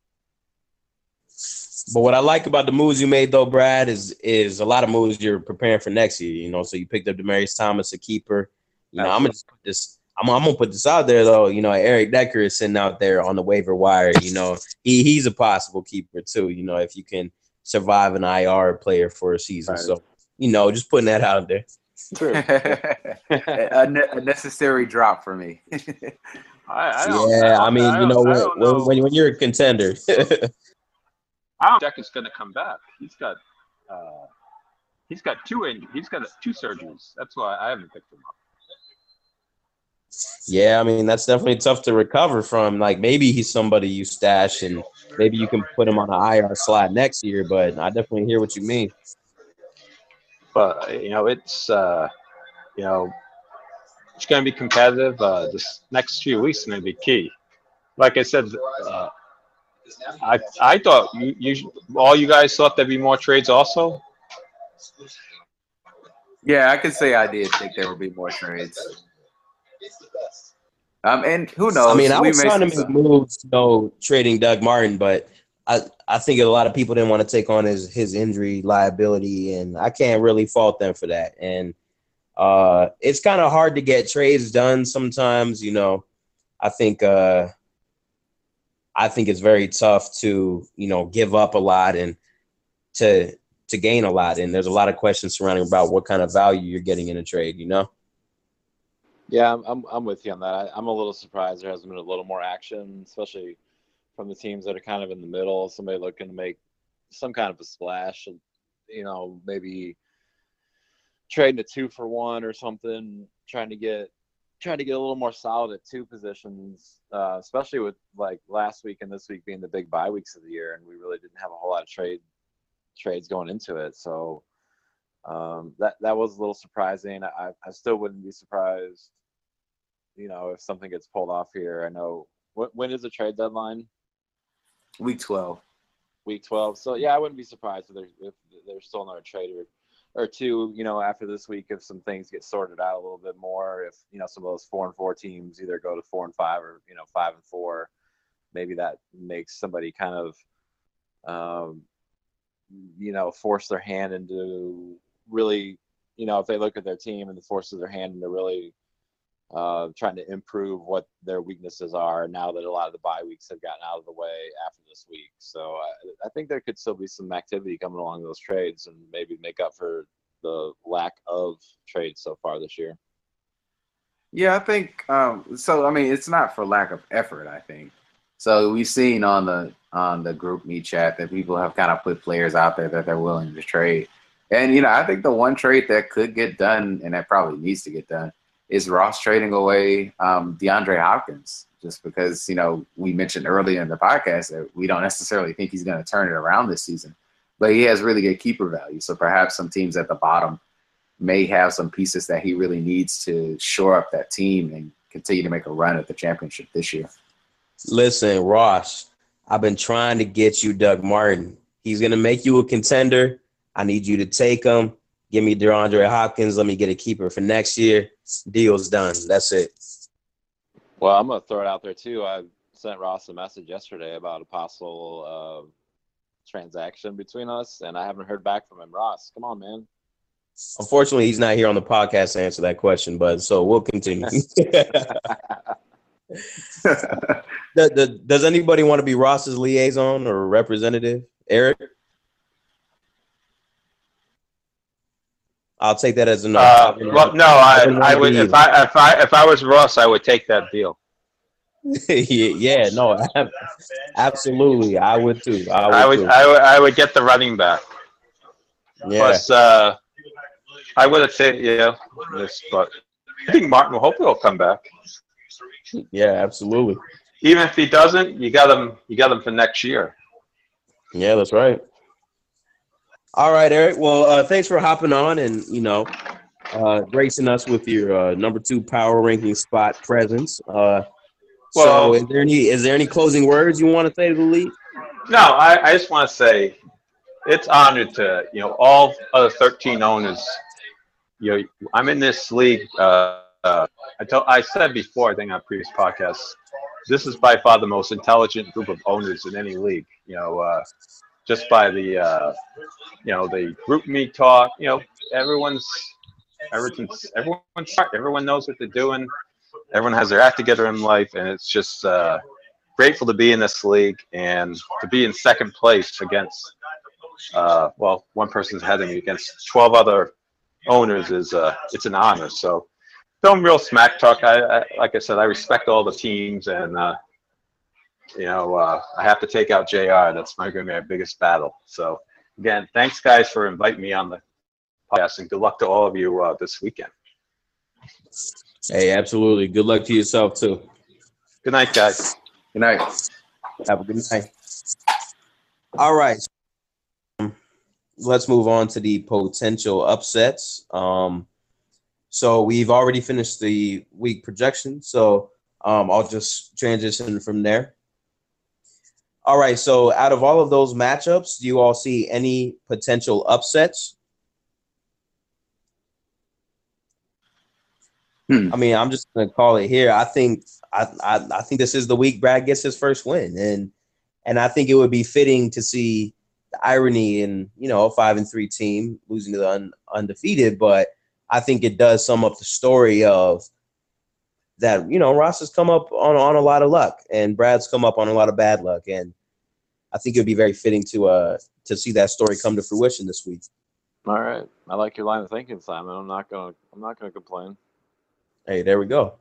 But what I like about the moves you made, though, Brad, is is a lot of moves you're preparing for next year. You know, so you picked up Demaryius Thomas, a keeper. You know, I'm gonna just put this. I'm, I'm gonna put this out there, though. You know, Eric Decker is sitting out there on the waiver wire. You know, he he's a possible keeper too. You know, if you can survive an I R player for a season. Right. So, you know, just putting that out there. True. a, ne- a necessary drop for me. I, I don't, yeah, I, I mean, I you know, when, know. when when you're a contender. I don't think Decker's going to come back. He's got uh, he's got two in, he's got two surgeries. That's why I haven't picked him up. Yeah, I mean, that's definitely tough to recover from. Like, maybe he's somebody you stash and maybe you can put him on an I R slot next year, but I definitely hear what you mean. But, you know, it's, uh, you know, it's going to be competitive. Uh, this next few weeks is going to be key. Like I said, uh, I I thought you, you all you guys thought there'd be more trades also. Yeah, I could say I did think there would be more trades. Um, and who knows? I mean, I we was trying to make some... moves, you know, trading Doug Martin, but I, I think a lot of people didn't want to take on his his injury liability, and I can't really fault them for that. And uh, it's kind of hard to get trades done sometimes. You know, I think uh, I think it's very tough to you know give up a lot and to to gain a lot. And there's a lot of questions surrounding about what kind of value you're getting in a trade. You know. Yeah, I'm, I'm I'm with you on that. I, I'm a little surprised there hasn't been a little more action, especially from the teams that are kind of in the middle. Somebody looking to make some kind of a splash, you know, maybe trading a two for one or something, trying to get trying to get a little more solid at two positions, uh, especially with like last week and this week being the big bye weeks of the year, and we really didn't have a whole lot of trade trades going into it. So um, that that was a little surprising. I I still wouldn't be surprised, you know, if something gets pulled off here. I know when, when is the trade deadline? Week twelve. Week twelve. So yeah, I wouldn't be surprised if there's if there's still another trade or, or two, you know, after this week, if some things get sorted out a little bit more. If you know some of those four and four teams either go to four and five or you know five and four, maybe that makes somebody kind of, um, you know, force their hand into really, you know, if they look at their team and it forces their hand into really uh, trying to improve what their weaknesses are now that a lot of the bye weeks have gotten out of the way after this week. So I, I think there could still be some activity coming along those trades and maybe make up for the lack of trades so far this year. Yeah, I think um, so. I mean, it's not for lack of effort, I think. So we've seen on the on the group meet chat that people have kind of put players out there that they're willing to trade. And, you know, I think the one trade that could get done, and that probably needs to get done, is Ross trading away um, DeAndre Hopkins, just because, you know, we mentioned earlier in the podcast that we don't necessarily think he's going to turn it around this season. But he has really good keeper value. So perhaps some teams at the bottom may have some pieces that he really needs to shore up that team and continue to make a run at the championship this year. Listen, Ross, I've been trying to get you Doug Martin. He's going to make you a contender. I need you to take him. Give me DeAndre Hopkins. Let me get a keeper for next year. Deal's done. That's it. Well, I'm gonna throw it out there too. I sent Ross a message yesterday about a possible uh, transaction between us, and I haven't heard back from him. Ross, come on, man. Unfortunately, he's not here on the podcast to answer that question, but so we'll continue. the, the, does anybody want to be Ross's liaison or representative? Eric? I'll take that as a no. Uh, well, no, I, I would if I if I if I was Ross, I would take that deal. yeah, no, absolutely, I would too. I would, I would, too. I would, I would get the running back. Yeah. Plus, uh, I would have taken, you know, this, but I think Martin will hopefully will come back. Yeah, absolutely. Even if he doesn't, you got him. You got him for next year. Yeah, that's right. All right, Eric. Well, uh, thanks for hopping on and, you know, uh, gracing us with your uh, number two power ranking spot presence. Uh, Well, so is there any is there any closing words you want to say to the league? No, I, I just want to say it's honored to, you know, all other thirteen owners. You know, I'm in this league. Uh, uh, I, told, I said before, I think on previous podcasts, this is by far the most intelligent group of owners in any league. You know, uh, just by the, uh, you know, the group me talk. You know, everyone's everyone's everyone's smart. Everyone knows what they're doing. Everyone has their act together in life, and it's just uh, grateful to be in this league and to be in second place against, uh, well, one person's ahead of me against twelve other owners is uh, it's an honor. So, film real smack talk. I, I like I said, I respect all the teams, and uh, you know, uh, I have to take out J R. That's my going to be my biggest battle. So, again, thanks guys for inviting me on the podcast, and good luck to all of you uh, this weekend. Hey, absolutely. Good luck to yourself, too. Good night, guys. Good night. Have a good night. All right. Let's move on to the potential upsets. Um, so we've already finished the week projection, so um, I'll just transition from there. All right, so out of all of those matchups, do you all see any potential upsets? Hmm. I mean, I'm just gonna call it here. I think I, I I think this is the week Brad gets his first win, and and I think it would be fitting to see the irony in, you know, a five and three team losing to the un, undefeated. But I think it does sum up the story of that. You know, Ross has come up on on a lot of luck, and Brad's come up on a lot of bad luck, and I think it would be very fitting to uh to see that story come to fruition this week. All right, I like your line of thinking, Simon. I'm not gonna I'm not gonna complain. Hey, there we go.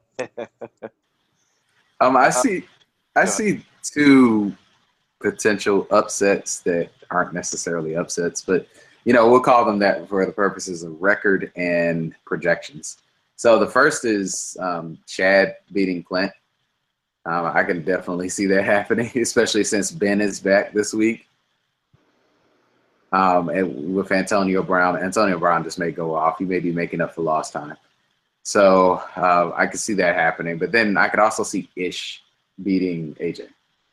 Um, I see, I see two potential upsets that aren't necessarily upsets, but you know, we'll call them that for the purposes of record and projections. So the first is um, Chad beating Clint. Um, I can definitely see that happening, especially since Ben is back this week. Um, and with Antonio Brown, Antonio Brown just may go off. He may be making up for lost time. So uh, I could see that happening. But then I could also see Ish beating A J.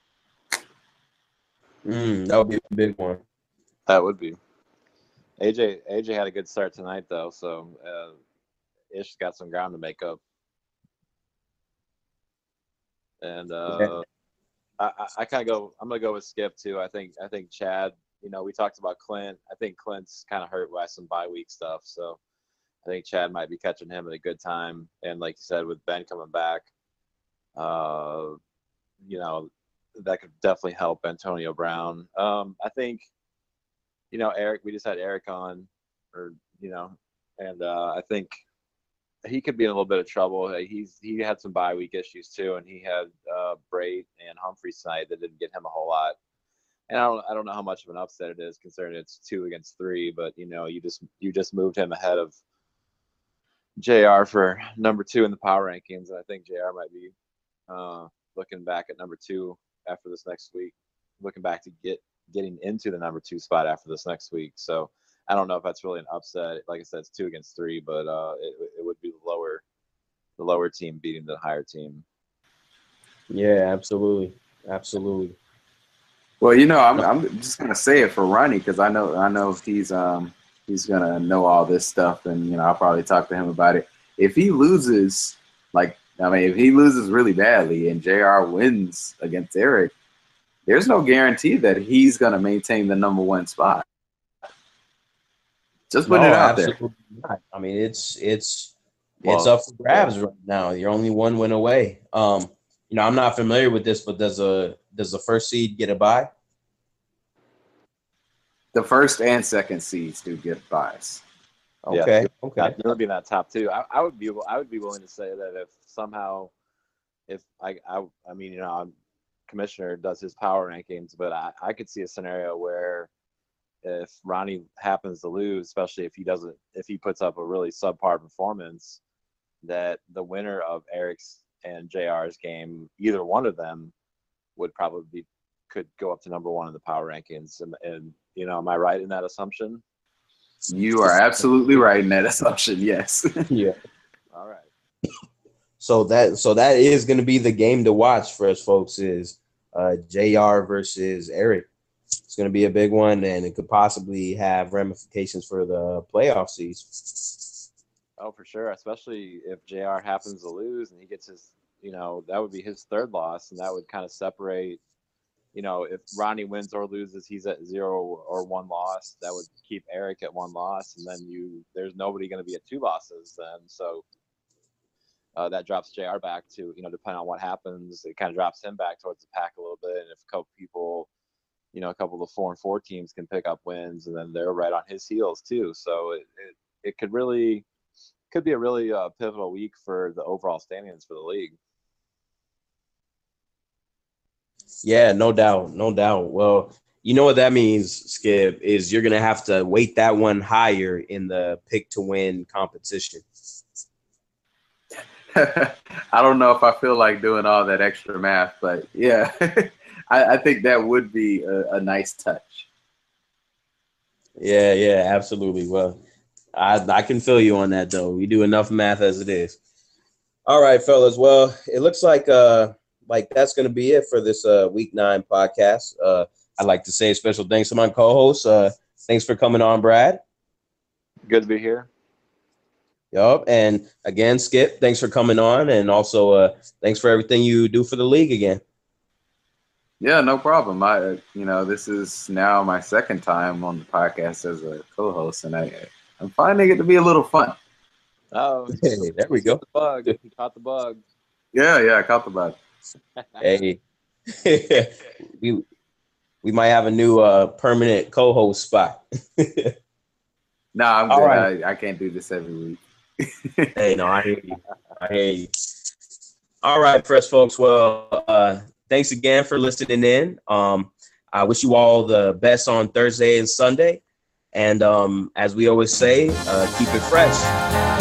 Mm, that would be a big one. That would be. A J A J had a good start tonight, though, so uh, Ish got some ground to make up. And uh, Yeah. I, I, I kind of go. I'm gonna go with Skip too. I think I think Chad. You know, we talked about Clint. I think Clint's kind of hurt by some bye week stuff, so I think Chad might be catching him at a good time. And like you said, with Ben coming back, uh, you know, that could definitely help Antonio Brown. Um, I think, you know, Eric. We just had Eric on, or you know, and uh, I think he could be in a little bit of trouble. He's he had some bye week issues too, and he had uh, Brait and Humphreys tonight that didn't get him a whole lot. And I don't I don't know how much of an upset it is, considering it's two against three. But you know, you just you just moved him ahead of J R for number two in the power rankings, and I think J R might be uh, looking back at number two after this next week, looking back to get getting into the number two spot after this next week. So I don't know if that's really an upset. Like I said, it's two against three, but uh, it, it would be the lower, the lower team beating the higher team. Yeah, absolutely, absolutely. Well, you know, I'm I'm just gonna say it for Ronnie because I know I know he's um he's gonna know all this stuff, and you know, I'll probably talk to him about it. If he loses, like, I mean, if he loses really badly and J R wins against Eric, there's no guarantee that he's gonna maintain the number one spot. Just put No, it out there. absolutely not. I mean, it's it's Well, it's up for grabs right now. You're only one win away. Um, you know, I'm not familiar with this, but does a does the first seed get a bye? The first and second seeds do get buys. Yeah. Okay, okay. You'll be in that top two. I, I would be I would be willing to say that if somehow, if I I, I mean, you know, I'm, commissioner does his power rankings, but I, I could see a scenario where if Ronnie happens to lose, especially if he doesn't, if he puts up a really subpar performance, that the winner of Eric's and J R's game, either one of them, would probably be, could go up to number one in the power rankings. And, and you know, am I right in that assumption? You are absolutely right in that assumption. Yes. Yeah. All right. So that so that is going to be the game to watch for us folks is uh, J R versus Eric. It's going to be a big one, and it could possibly have ramifications for the playoff seeds. Oh, for sure. Especially if J R happens to lose and he gets his, you know, that would be his third loss, and that would kind of separate. You know, if Ronnie wins or loses, he's at zero or one loss. That would keep Eric at one loss, and then you there's nobody going to be at two losses then. So uh, that drops J R back to, you know, depending on what happens, it kind of drops him back towards the pack a little bit. And if a couple people, you know, a couple of the four and four teams can pick up wins, and then they're right on his heels too. So it it, it could really could be a really uh, pivotal week for the overall standings for the league. Yeah, no doubt, no doubt. Well, you know what that means, Skip, is you're going to have to weight that one higher in the pick to win competition. I don't know if I feel like doing all that extra math, but yeah, I, I think that would be a, a nice touch. Yeah, yeah, absolutely. Well, I I can feel you on that, though. We do enough math as it is. All right, fellas. Well, it looks like uh like that's going to be it for this uh week nine podcast. Uh, I'd like to say a special thanks to my co-host. Uh, thanks for coming on, Brad. Good to be here. Yup. And again, Skip, thanks for coming on, and also uh, thanks for everything you do for the league again. Yeah, no problem. I, you know, this is now my second time on the podcast as a co-host, and I, I'm finding it to be a little fun. Oh, Hey, there we go. the bug. You caught the bug. Yeah, yeah, I caught the bug. Hey, we we might have a new uh, permanent co-host spot. No, I'm All good. right. I, I can't do this every week. Hey, no, I hear you. I hear you. All right, press folks. Well, uh, thanks again for listening in. Um, I wish you all the best on Thursday and Sunday. And um, as we always say, uh, keep it fresh.